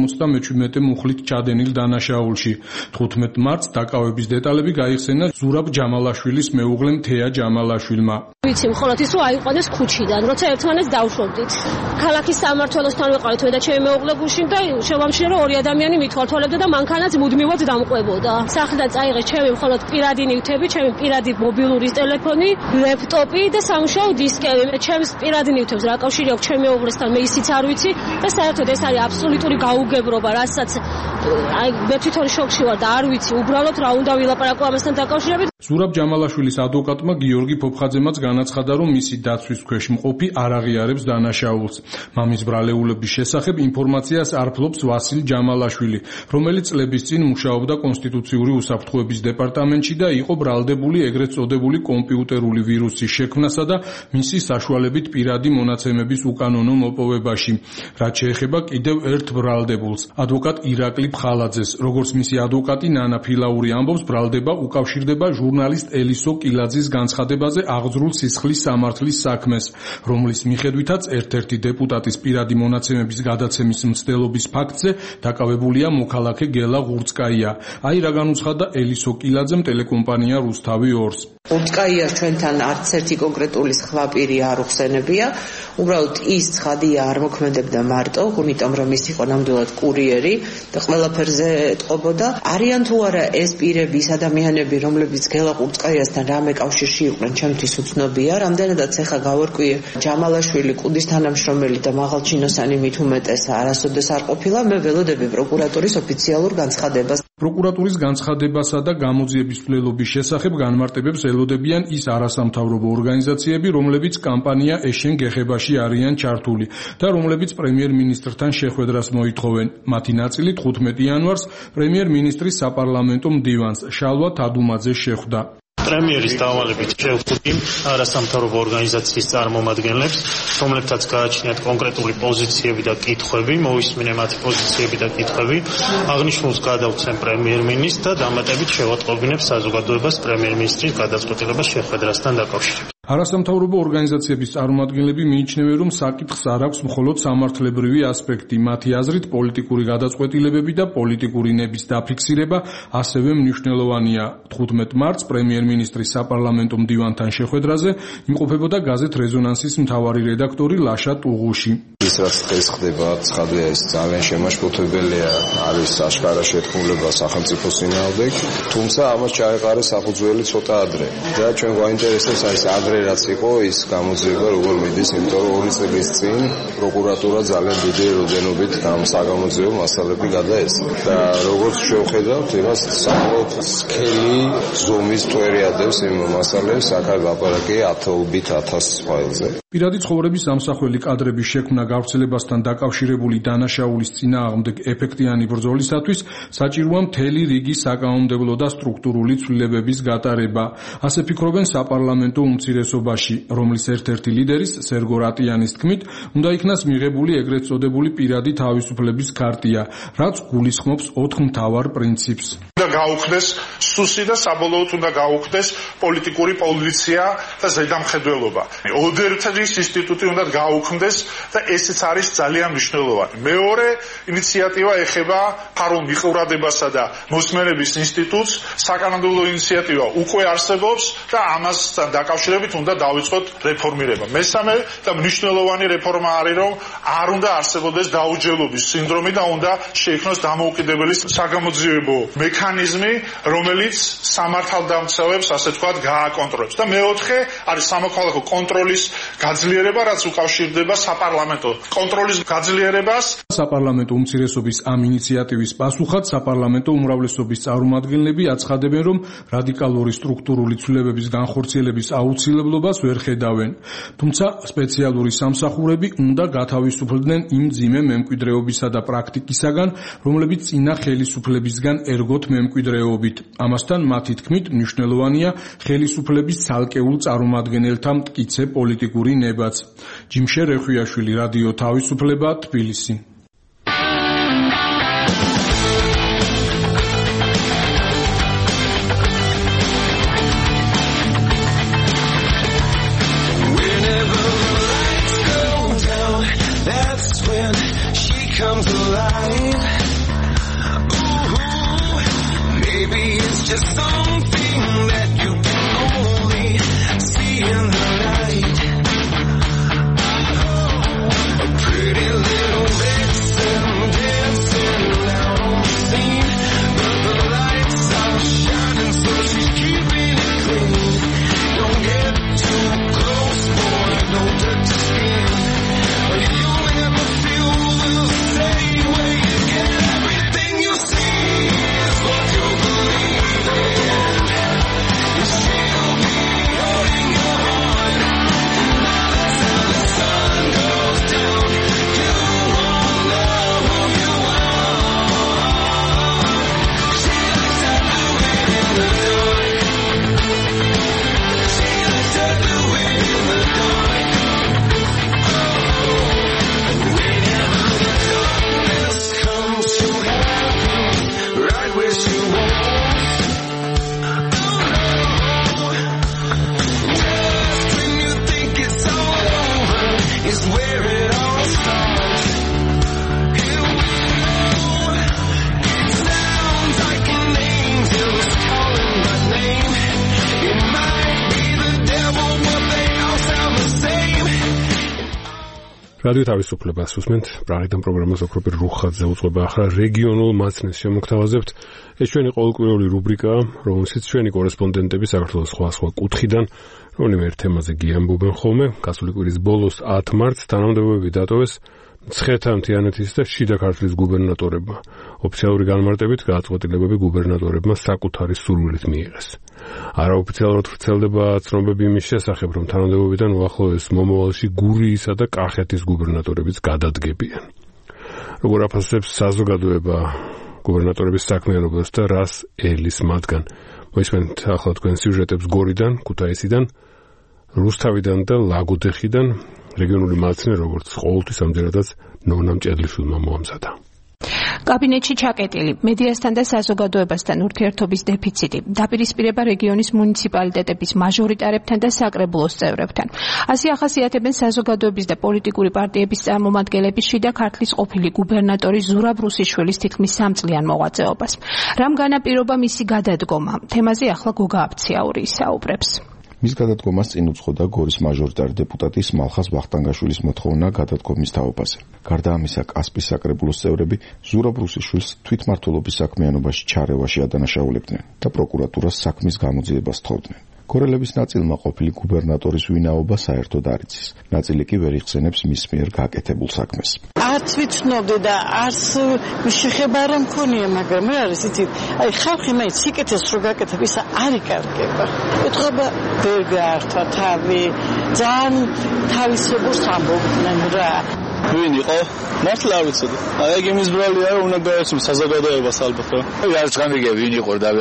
157 მუხლით ჩადენილ დანაშაულში. 15 მარტს დაკავების დეტალები გაიხსენა ზურაბ ჯამალაშვილის მეუღლემ თეა ჯამალაშვილმა. ვიცი, მხოლოდ ის რომ აიყვანეს ქუჩიდან, როცა ერთმანეთს დავშვებდით. ქალაქის სამმართველოსთან ვიყავით მე და ჩემი მეუღლე გუშინ და შევამჩნიე რომ ორი ადამიანი მithვალთვალებდა და მანქანაც მუდმივად დამყვებოდა. სახლიდან წაიღეს ჩემი მხოლოდ პირადი ნივთები, ჩემი პირადი მობილური ტელეფონი, ლეპტოპი და სამუშაო დისკები. ჩემს პირადი ნივთებს რა კავშირი აქვს ჩემი მეუღლესთან, მე ისიც არ ვიცი და საერთოდ ეს არის აბსოლუტური გაუგებრობა, რასაც აი მე თვითონ შოკში ვარ და არ ვიცი უბრალოდ რა უნდა ვილაპარაკო ამასთან დაკავშირებით. ზურაბ ჯამალაშვილის ადვოკატმა გიორგი ფოფხაძემაც განაცხადა, რომ მისი დაცვის ქვეშ მყოფი არ აღიარებს დანაშაულს. მამის ბრალეულების შესახებ ინფორმაციას არ ფლობს ვასილ ჯამალაშვილი, რომელიც წლების წინ მუშაობდა კონსტიტუციური უსაფრთხოების დეპარტამენტში და იყო ბრალდებული ეგრეთ წოდებული კომპიუტერული ვირუსის შექმნასა და მისი საშუალებით პირადი მონაცემების უკანონო მოპოვებაში. რაც შეეხება კიდევ ერთ ბრალდებულს, ადვოკატ ირაკლი ფხალაძეს, როგორც მისი ადვოკატი ნანა ფილაური ამბობს, ბრალდება უკავშირდება ჟურნალისტ ელისო კილაძის განცხადებაზე აღძრულ სისხლის სამართლის საქმეს, რომლის მიხედვითაც ერთ-ერთი დეპუტატის პირადი მონაცემების გადაცემის მცდელობის ფაქტზე დაკავებულია მოქალაქე გელა ღურცკაია. აი რა განუცხადა ელისო კილაძემ ტელეკომპანია რუსთავი 2-ს. ღურცკაიას ჩვენთან არც ერთი კონკრეტული სხვაპირი არ უხსენებია, უბრალოდ ის ცხადია არ მოქმედებდა მარტო, იმიტომ რომ ის იყო ნამდვილად კურიერი და ყველაფერზე ეთყობოდა. არიან თუ არა ეს პირები, ის ადამიანები, რომლებიც გელა ღურცკაიასთან რამე კავშირში იყვნენ, ჩემთვის უცნობია. რამდენადაც ეხა გავარკვიე ჯამალაშვილი კუდის თანამშრომელი და მაღალჩინოსანი მით უმეტეს არასოდეს არ ყოფილა, მე ველოდები პროკურატურის ოფიციალურ განცხადებას. პროკურატურის განცხადებასა და გამოძიების მცდელობის შესახებ განმარტებებს ელოდებიან ის არასამთავრობო ორგანიზაციები, რომლებიც კამპანია ეშენ გეხებაში არიან ჩართული და რომლებიც პრემიერ-მინისტრთან შეხვედრას მოითხოვენ. მათი ნაწილი 15 იანვარს პრემიერ-მინისტრის საპარლამენტო მდივანს შალვა თადუმაძეს შეხვდა. პრემიერის დავალებით შევხვდი არასამთავრობო ორგანიზაციის წარმომადგენლებს, რომლებთაც გააჩნიათ კონკრეტული პოზიციები და კითხვები, მოვისმინე მათი პოზიციები და კითხვები, აღნიშნულს გადავცემ პრემიერ-მინისტრს და დამატებით შევატყობინებ საზოგადოებას პრემიერ-მინისტრის გადაწყვეტილებას შეხვედრასთან დაკავშირებით. არასამთავრობო ორგანიზაციების წარმომადგენლები მიიჩნევენ, რომ საკითხს არ აქვს მხოლოდ სამართლებრივი ასპექტი. მათი აზრით, პოლიტიკური გადაწყვეტილებები და პოლიტიკური ნების დაფიქსირება ასევე მნიშვნელოვანია. 15 მარტს პრემიერ-მინისტრის საპარლამენტო მდივანთან შეხვედრაზე იმყოფებოდა გაზეთ რეზონანსის მთავარი რედაქტორი ლაშა ტუღუში. ის რაც დღეს ხდება, ცხადია, ის ძალიან შემაშფოთებელია, არის აშკარა შეთქმულება სახელმწიფოს წინააღმდეგ, თუმცა ამას ჩაეყარეს საფუძველი ცოტა ადრე. და ჩვენ გვაინტერესებს ის ადრე რაც იყო ის გამოძიება როგორ მიდის, იმიტომ რომ 2 წლის წინ პროკურატურა ძალიან დიდი როდენობით ამ საგამოძიებო მასალები გადაეცა. და როგორც შევხედავთ, იმას საკმაოდ სქელი ზომის წვერი ადევს იმ მასალებს, აქ ლაპარაკია 1000 ფაილზე. პირადი ცხოვრების ამსახველი კადრების შექმნა გავრცელებასთან დაკავშირებული დანაშაულის წინააღმდეგ ეფექტიანი ბრძოლისათვის საჭიროა მთელი რიგი საკანონმდებლო და სტრუქტურული ცვლილებების გატარება. ასე ფიქრობენ საპარლამენტო უმცირესობაში, რომლის ერთ-ერთი ლიდერის სერგო რატიანის თქმით, უნდა იქნას მიღებული ეგრეთ წოდებული პირადი თავისუფლების ქარტია, რაც გულისხმობს 4 მთავარ პრინციპს. უნდა გაუქმდეს სუსი და საბოლოოდ უნდა გაუქმდეს პოლიტიკური პოლიცია და ზედამხედველობა. ოდერთის ინსტიტუტი უნდა გაუქმდეს და ესეც არის ძალიან მნიშვნელოვანი. მეორე ინიციატივა ეხება ფარულ მიყურადებასა და მოსმენების ინსტიტუტს. საკანონმდებლო ინიციატივა უკვე არსებობს და ამასთან დაკავშირებით გადავწყვეტებით, უნდა დავიწყოთ რეფორმირება. მესამე და მნიშვნელოვანი რეფორმა არის, რომ არ უნდა არსებობდეს დაუჯელობის სინდრომი და უნდა შეიქმნოს დამოუკიდებელი საგამოძიებო მექანიზმი, რომელიც სამართალდამცავებს, ასე ვთქვათ, გააკონტროლებს. და მეოთხე არის სამოქალაქო კონტროლის გაძლიერება, რაც უკავშირდება საპარლამენტო კონტროლის გაძლიერებას. საპარლამენტო უმცირესობის ამ ინიციატივის პასუხად საპარლამენტო უმრავლესობის წარმომადგენლები აცხადებენ, რომ რადიკალური სტრუქტურული ცვლილებების განხორციელების აუცილებლობას ვერ ხედავენ. თუმცა სპეციალური სამსახურები უნდა გათავისუფლდნენ იმ მძიმე მემკვიდრეობისა და პრაქტიკისაგან, რომლებიც წინა ხელისუფლებისგან ერგოთ მემკვიდრეობით. ამასთან მათი თქმით მნიშვნელოვანია ხელისუფლების ცალკეულ წარმომადგენელთა მტკიცე პოლიტიკური ნებაც. ჯიმშე რეხვიაშვილი, რადიო თავისუფლება, თბილისი. Comes alive. Ooh, maybe it's just something that you can only see in the light. A pretty little vixen dancing out on the scene, but the lights are shining, so she's keeping it clean. Don't get too close, boy, don't touch the skin. You'll never feel the same way again. Everything you see is what you believe in. You still be holding your heart, not until the sun goes down. You won't know who you are. She likes to do it in the dark. She likes to do it in the dark. Right where she wants. Just when you think it's all over is where it all starts. Here we go. It sounds like an angel's calling my name. It might be the devil, but they all sound the same. რადიო თავისუფლებას უსმენთ. პრაღიდან პროგრამას ოქროპირ რუხაძე უძღვება ახლა რეგიონულ მაცნეს შემოგთავაზებთ. ეს ჩვენი ყოველკვირეული რუბრიკაა, რომელშიც ჩვენი კორესპონდენტები საქართველოს სხვა კუთხიდან რომელიმე ერთ თემაზე გიამბობენ ხოლმე. გასული კვირის ბოლოს 10 მარტს თანამდებობები დატოვეს მცხეთა მთიანეთის და შიდა ქართლის გუბერნატორებმა. ოფიციალური განმარტებით გადაწყვეტილებები გუბერნატორებმა საკუთარი სურვილით მიიღეს. არაოფიციალურად ვრცელდება ცნობები იმის შესახებ, რომ თანამდებობიდან უახლოეს მომავალში გურიისა და კახეთის გუბერნატორებიც გადადგებიან. როგორ აფასებს საზოგადოება გუბერნატორების საქმიანობას და რას ელის მათგან? მოისმენთ ახლა თქვენ სიუჟეტებს გორიდან, ქუთაისიდან, რუსთავიდან და ლაგოდეხიდან. რეგიონული მაცნე, როგორც ყოველთვის ამჯერადაც ნონა მჭედლიშვილმა მოამზადა. კაბინეტში ჩაკეტილი, მედიასთან და საზოგადოებასთან ურთიერთობის დეფიციტი, დაპირისპირება რეგიონის მუნიციპალიტეტების მაჟორიტარებთან და საკრებულოს წევრებთან. ასე ახასიათებენ საზოგადოების და პოლიტიკური პარტიების წარმომადგენლები შიდა ქართლის ყოფილი გუბერნატორი ზურაბ რუსიშვილის თითქმის 3 წლიან მოღვაწეობას. რამ განაპირობა მისი გადადგომა? თემაზე ახლა გოგა აფციაური ისაუბრებს. მის გადადგომას წინ უძღოდა გორის მაჟორიტარი დეპუტატი მალხაზ ვახტანგაშვილის მოთხოვნა გადადგომის თაობაზე. გარდა ამისა, კასპის საკრებულოს წევრები ზურაბ რუსიშვილს თვითმმართველობის საქმიანობაში ჩარევაში ადანაშაულებდნენ და პროკურატურას საქმის გამოძიებას თხოვდნენ. გორელების ნაწილმა ყოფილი გუბერნატორის ვინაობა საერთოდ არ იცის. ნაწილი კი ვერ იხსენებს მის მიერ გაკეთებულ საქმეს. არც ვიცნობდი და არც შეხება არ მქონია, მაგრამ რა არის იცით, აი ხალხი მაინც სიკეთეს რო გაკეთებ, ისა არ იკარგება. ეთქობა ვერ გაართვა თავი, ძალიან თავისებურს ამბობდნენ რა. ვინ იყო? მართლა არ ვიცოდი. აი ეგ იმის ბრალია რომ უნდა გაეცნო საზოგადოებას ალბათ რა. აი არ წამიგე ვინ იყო და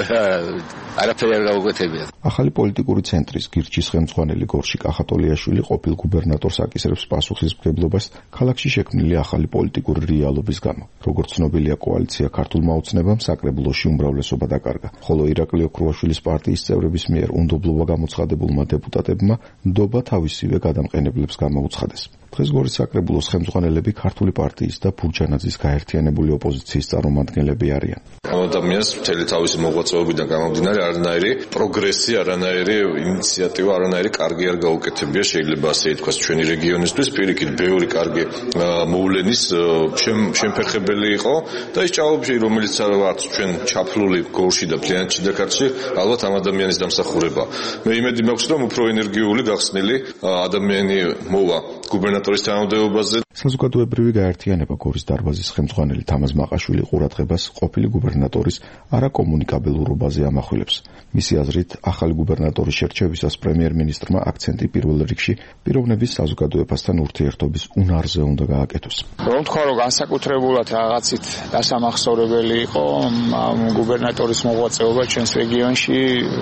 არაფერი არ გაუკვეთებია. ახალი პოლიტიკური ცენტრის გირჩის ხელმძღვანელი გორში კახატოლიაშვილი ყოფილ გუბერნატორს აკისრებს პასუხისმგებლობას ქალაქში შექმნილი ახალი პოლიტიკური რეალობის გამო. როგორც ცნობილია, კოალიცია ქართულმა ოცნებამ საკრებულოში უმრავლესობა დაკარგა, ხოლო ირაკლი ოქრუაშვილის პარტიის წევრების მიერ უნდობლობა გამოცხადებულმა დეპუტატებმა ნდობა თავისივე გადამყენებლებს გამოუცხადეს. დღეს გორის საკრებულოს ხელმძღვანელები ქართული პარტიის და ბურჯანაძის გაერთიანებული ოპოზიციის წარმომადგენლები არიან. ადამიანს მთელი თავისი მოღვაწეობიდან გამომდინარე არანაირი პროგრესი, არანაირი ინიციატივა, არანაირი კარგი არ გაუკეთებია, შეიძლება ასე ითქვას, ჩვენი რეგიონისთვის. პირიქით, ბევრი კარგი მოვლენის შემფერხებელი იყო და ის ჭაობები, რომელიც არც ჩვენ ჩაფლული გორში და მთლიანად შიდა ქართლში, ალბათ ამ ადამიანის დამსახურება. მე იმედი მაქვს, რომ უფრო ენერგიული, გახსნილი ადამიანი მოვა გუბერნატორის თანამდებობაზე. საზოგადოებრივი გაერთიანება გორის დარბაზის ხელმძღვანელი თამაზ მაყაშვილი ყურადღებას ყოფილი გუბერნატორის არაკომუნიკაბელურობაზე ამახვილებს. მისი აზრით, ახალი გუბერნატორის შერჩევისას პრემიერ-მინისტრმა აქცენტი პირველ რიგში პიროვნების საზოგადოებასთან ურთიერთობის უნარზე უნდა გააკეთოს. რომ თქვა, რომ განსაკუთრებულად რაღაცით დასამახსოვრებელი იყო გუბერნატორის მოღვაწეობა ჩვენს რეგიონში,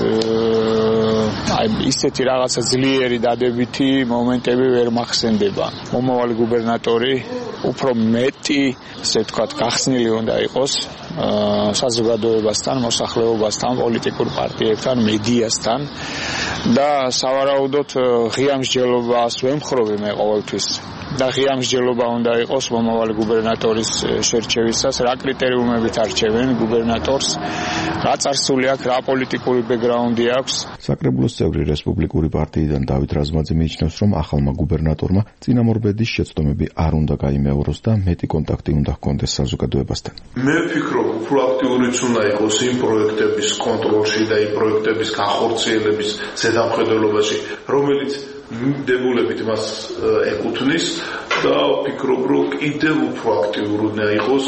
ისეთი რაღაცა ძლიერი დადებითი მომენტები ვერ მახსენდება. მომავალი გუბერნატორი უფრო მეტი, ასე ვთქვათ, გახსნილი უნდა იყოს საზოგადოებასთან, მოსახლეობასთან, პოლიტიკურ პარტიებთან, მედიასთან და სავარაუდოდ ღია მსჯელობას ვემხრობი მე ყოველთვის. და ღია მსჯელობა უნდა იყოს მომავალი გუბერნატორის შერჩევისას, რა კრიტერიუმებით არჩევენ გუბერნატორს, რა წარსული აქვს, რა პოლიტიკური ბექგრაუნდი აქვს. საკრებულოს წევრი რესპუბლიკური პარტიიდან დავით რაზმაძე მიიჩნევს, რომ ახალმა გუბერნატორმა წინამორბედის შეცდომები არ უნდა გაიმეოროს და მეტი კონტაქტი უნდა ჰქონდეს საზოგადოებასთან. მე ვფიქრობ, უფრო აქტიურიც უნდა იყოს იმ პროექტების კონტროლში და იმ პროექტების განხორციელების ზედამხედველობაში, რომელიც დებულებით მას ეკუთვნის და ვფიქრობ, რომ კიდევ უფრო აქტიური უნდა იყოს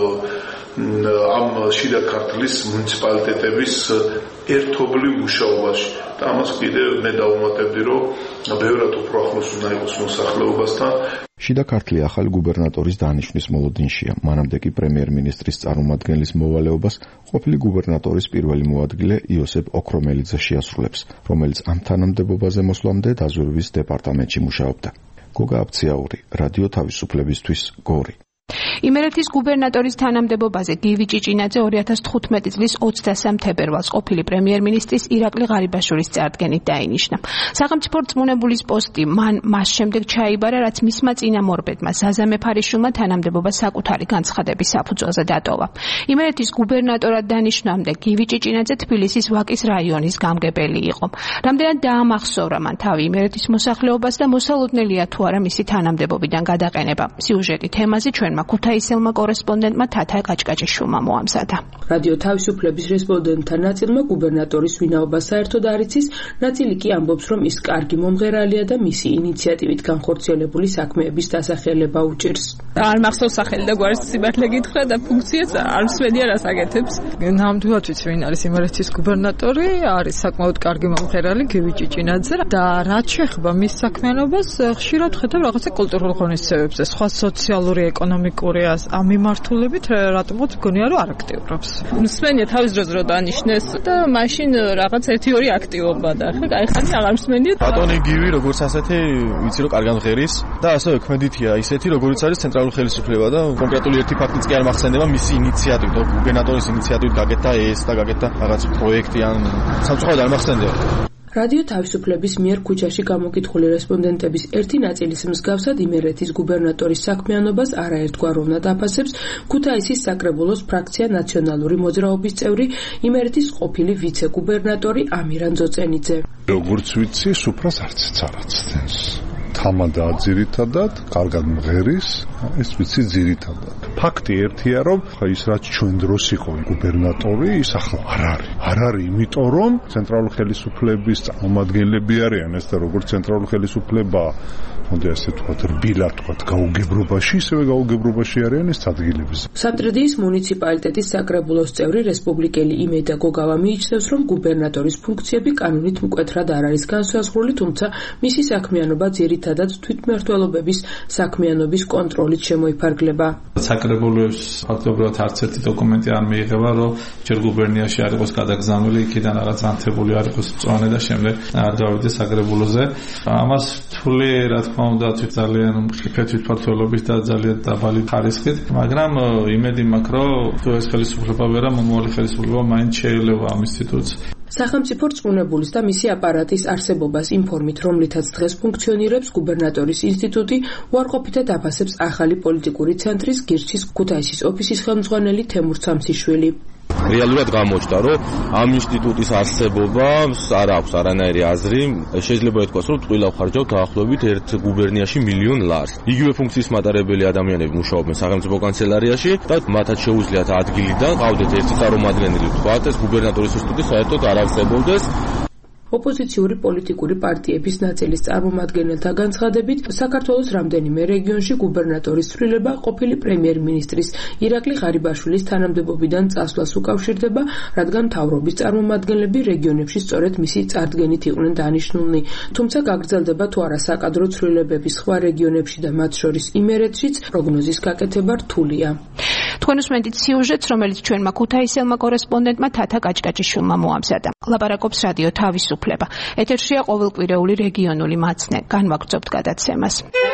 ამ შიდა ქართლის მუნიციპალიტეტების ერთობლივ მუშაობაში. და ამას კიდევ მე დავუმატებდი, რომ ბევრად უფრო ახლოს უნდა იყოს მოსახლეობასთან. შიდა ქართლი ახალი გუბერნატორის დანიშვნის მოლოდინშია. მანამდე კი პრემიერ-მინისტრის წარმომადგენლის მოვალეობას ყოფილი გუბერნატორის პირველი მოადგილე იოსებ ოქრომელიძე შეასრულებს, რომელიც ამ თანამდებობაზე მოსვლამდე დაზვერვის დეპარტამენტში მუშაობდა. გოგა აბციაური, რადიო თავისუფლებისთვის, გორი. იმერეთის გუბერნატორის თანამდებობაზე გივი ჭიჭინაძე 2015 წლის 23 თებერვალს ყოფილი პრემიერ-მინისტრის ირაკლი ღარიბაშვილის წარდგენით დაინიშნა. სახელმწიფო რწმუნებულის პოსტი მან მას შემდეგ ჩაიბარა, რაც მისმა წინამორბედმა ზაზა მეფარიშვილმა თანამდებობა საკუთარი განცხადების საფუძველზე დატოვა. იმერეთის გუბერნატორად დანიშნვამდე გივი ჭიჭინაძე თბილისის ვაკის რაიონის გამგებელი იყო. რამდენად დაამახსოვრა მან თავი იმერეთის მოსახლეობას და მოსალოდნელია თუ არა მისი თანამდებობიდან გადაყენება. სიუჟეტი თემაზე ჩვენმა ქუთაისელმა კორესპონდენტმა თათა კაჭკაჭიშვილმა მოამზადა. რადიო თავისუფლების რესპონდენტთა ნაწილმა გუბერნატორის ვინაობა საერთოდ არ იცის, ნაწილი კი ამბობს, რომ ის კარგი მომღერალია და მისი ინიციატივით განხორციელებული საქმეების დასახელება უჭირს. არ მახსოვს სახელი და გვარის სიმართლე გითხრა და ფუნქციაც არ მსმენია რას აკეთებს. ნამდვილად ვიცი ვინ არის იმერეთის გუბერნატორი, არის საკმაოდ კარგი მომღერალი გივი ჭიჭინაძე და რაც შეეხება მის საქმიანობას, ხშირად ხედავ რაღაცა კულტურულ ღონისძიებებზე, სხვა სოციალური ეკონომიკური ამ მიმართულებით რატომღაც მგონია რომ არ აქტიურობს. მსმენია თავის დროზე რომ დანიშნეს და მაშინ რაღაც 1-2 აქტივობა და ხა გაიხანი აღარ მსმენია. ბატონი გივი როგორც ასეთი ვიცი რომ კარგად ღერის და ასევე ქმედითია ისეთი როგორც არის ცენტრალური ხელისუფლება და კონკრეტული ერთი ფაქტიც კი არ მახსენდება მისი ინიციატივით, გუბერნატორის ინიციატივით გაკეთა ეს და გაკეთა რაღაც პროექტი ან სამწუხაროდ არ მახსენდება. რადიო თავისუფლების მიერ ქუჩაში გამოკითხული რესპონდენტების ერთი ნაწილის მსგავსად იმერეთის გუბერნატორის საქმიანობას არაერთგვაროვნად აფასებს ქუთაისის საკრებულოს ფრაქცია ნაციონალური მოძრაობის წევრი იმერეთის ყოფილი ვიცე-გუბერნატორი ამირან ძოწენიძე. როგორც ვიცი, სუფრას არციც არ აცდენს. თამადაა ძირითადად, კარგად მღერის, ეს ვიცი ძირითადად. ფაქტი ერთია, რომ ის რაც ჩვენ დროს იყო გუბერნატორი, ის ახლა არ არის. არ არის, იმიტომ რომ ცენტრალური ხელისუფლების წარმომადგენლები არიან ეს და როგორც ცენტრალური ხელისუფლება მოდი ასე ვთქვათ, რბილად ვთქვათ, გაუგებრობაში, ისევე გაუგებრობაში არიან ეს ადგილებზე. სამტრედიის მუნიციპალიტეტის საკრებულოს წევრი რესპუბლიკელი იმედა გოგავა მიიჩნევს, რომ გუბერნატორის ფუნქციები კანონით მკვეთრად არ არის განსაზღვრული, თუმცა მისი საქმიანობა ძირითადად თვითმმართველობების საქმიანობის კონტროლით შემოიფარგლება. საკრებულოს ფაქტობრივად არც ერთი დოკუმენტი არ მიიღება, რომ ჯერ გუბერნიაში არ იყოს გადაგზავნილი, იქიდან რაღაც ანთებული არ იყოს მწვანე და შემდეგ არ დავიდეს საკრებულოზე. ამას თვლი რა თქმა უნდა ძალიან მყიფე თვითმმართველობის და ძალიან დაბალი ხარისხით, მაგრამ იმედი მაქვს, რომ თუ ეს ხელისუფლება ვერა, მომავალი ხელისუფლება მაინც შეელევა ამ ინსტიტუტს. სახელმწიფო რწმუნებულის და მისი აპარატის არსებობას ინფორმით, რომლითაც დღეს ფუნქციონირებს გუბერნატორის ინსტიტუტი, უარყოფითად აფასებს ახალი პოლიტიკური ცენტრის გირჩის ქუთაისის ოფისის ხელმძღვანელი თემურ სამციშვილი. რეალურად გამოჩნდა, რომ ამ ინსტიტუტის არსებობას არ აქვს არანაირი აზრი. შეიძლება ითქვას, რომ ტყუილავ ხარჯავთ დაახლოებით ერთ გუბერნიაში მილიონ ლარს. იგივე ფუნქციის მატარებელი ადამიანები მუშაობენ სახელმწიფო კანცელარიაში და მათაც შეუძლიათ ადგილიდან ყავდეთ ერთი წარმომადგენელი, თქვათ, ეს გუბერნატორის ინსტიტუტი საერთოდ არ არსებობდეს. ოპოზიციური პოლიტიკური პარტიების ნაწილის წარმომადგენელთა განცხადებით, საქართველოს რამდენიმე რეგიონში გუბერნატორის ცვლილება ყოფილი პრემიერ-მინისტრის ირაკლი ღარიბაშვილის თანამდებობიდან წასვლას უკავშირდება, რადგან მთავრობის წარმომადგენლები რეგიონებში სწორედ მისი წარდგენით იყვნენ დანიშნულნი. თუმცა გაგრძელდება თუ არა საკადრო ცვლილებები სხვა რეგიონებში და მათ შორის იმერეთშიც, პროგნოზის გაკეთება რთულია. თქვენ უსმენთ სიუჟეტს, რომელიც ჩვენმა ქუთაისელმა კორესპონდენტმა თათა კაჭკაჭიშვილმა მოამზადა. ლაპარაკობს რადიო თავისუფლება. ეთერშია ყოველკვირეული რეგიონული მაცნე. განვაგრძობთ გადაცემას.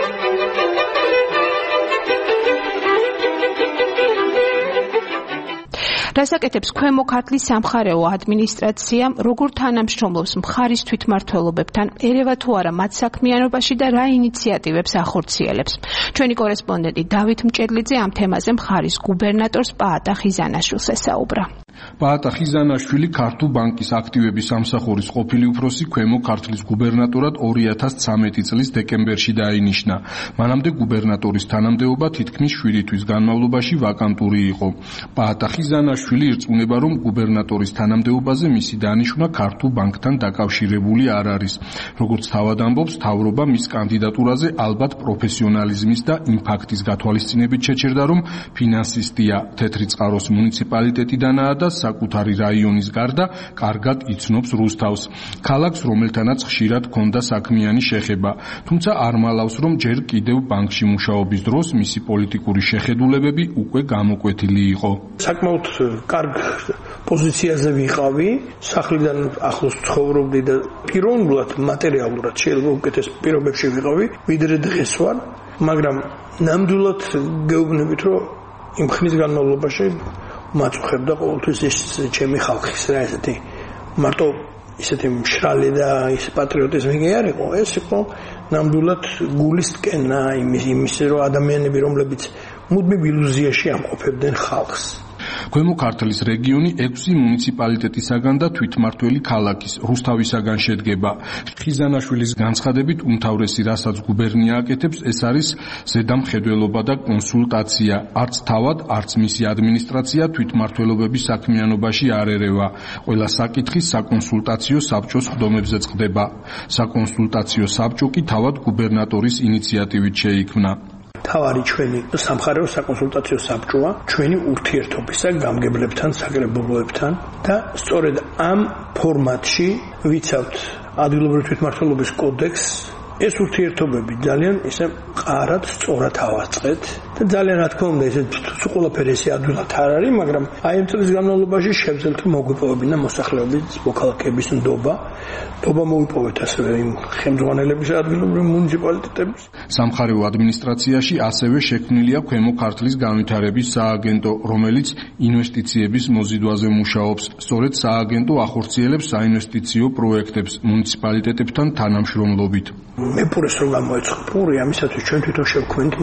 რასაკეთებს ქვემო ქართლის სამხარეო ადმინისტრაციამ, როგორ თანამშრომლობს მხარის თვითმმართველობებთან, ერევა თუ არა მათ საქმიანობაში და რა ინიციატივებს ახორციელებს. ჩვენი კორესპონდენტი დავით მჭედლიძე ამ თემაზე მხარის გუბერნატორს პაატა ხიზანაშვილს ესაუბრა. პაატა ხიზანაშვილი ქართულ ბანკის აქტივების სამსახურის ყოფილი უფროსი ქვემო ქართლის გუბერნატორად 2013 წლის დეკემბერში დაინიშნა. მანამდე გუბერნატორის თანამდებობა თითქმის 7 თვის განმავლობაში ვაკანტური იყო. პაატა ხიზანაშვილი ირწმუნება, რომ გუბერნატორის თანამდებობაზე მისი დანიშვნა ქართულ ბანკთან დაკავშირებული არ არის. როგორც თავად ამბობს, მთავრობა მის კანდიდატურაზე ალბათ პროფესიონალიზმის და იმპაქტის გათვალისწინებით შეჩერდა, რომ ფინანსისტია, თეთრი წყაროს მუნიციპალიტეტიდანაა და საკუთარი რაიონის გარდა კარგად იცნობს რუსთავს. ქალაქს, რომელთანაც ხშირად ჰქონდა საქმიანი შეხება, თუმცა არ მალავს, რომ ჯერ კიდევ ბანკში მუშაობის დროს მისი პოლიტიკური შეხედულებები უკვე გამოკვეთილი იყო. საკმაოდ კარგ პოზიციაზე ვიყავი, სახლიდან ახლოს ცხოვრობდი და პიროვნულად მატერიალურად შეიძლება უკეთეს პირობებში ვიყავი, ვიდრე დღეს ვარ, მაგრამ ნამდვილად გეუბნებით, რომ იმ ხნის განმავლობაში მაწუხებდა ყოველთვის ეს ჩემი ხალხის რა ესეთი მარტო ისეთი მშრალი და ის პატრიოტიზმი არ იყო, ეს იყო ნამდვილად გულის ტკენა იმის რომ ადამიანები რომლებიც მუდმივ ილუზიაში ამყოფებდნენ ხალხს. ქვემო ქართლის რეგიონი 6 მუნიციპალიტეტისაგან და თვითმმართველი ქალაქის რუსთავისაგან შედგება. ხიზანაშვილის განცხადებით, უმთავრესი რასაც გუბერნია აკეთებს, ეს არის ზედამხედველობა და კონსულტაცია. არც თავად, არც მისი ადმინისტრაცია თვითმმართველობების საქმიანობაში არ ერევა. ყველა საკითხი საკონსულტაციო საბჭოს ხდომებზე წყდება. საკონსულტაციო საბჭო კი თავად გუბერნატორის ინიციატივით შეიქმნა. თავარი ჩვენი სამხარეო საკონსულტაციო საბჭოა ჩვენი ურთიერთობისა გამგებლებთან, საკრებულოებთან და სწორედ ამ ფორმატში ვიცავთ ადგილობრივი თვითმმართველობის კოდექსს. ეს ურთიერთობები ძალიან ისე მყარად, სწორად ავაწყეთ და ძალიან რა თქმა უნდა, ესე ყველაფერი ესე ადვილად არ არის, მაგრამ აი ამ წლის განმავლობაში შევძელთ მოგვიპოვებინა მოსახლეობის მოქალაქეების ნდობა მოვიპოვეთ ასევე იმ ხელმძღვანელების ადგილობრივი მუნიციპალიტეტების. სამხარეო ადმინისტრაციაში ასევე შექმნილია ქვემო ქართლის განვითარების სააგენტო, რომელიც ინვესტიციების მოზიდვაზე მუშაობს. სწორედ სააგენტო ახორციელებს საინვესტიციო პროექტებს მუნიციპალიტეტებთან თანამშრომლობით. მეფურეს რო გამოეცხო პური, ამისათვის ჩვენ თვითონ შევქმნით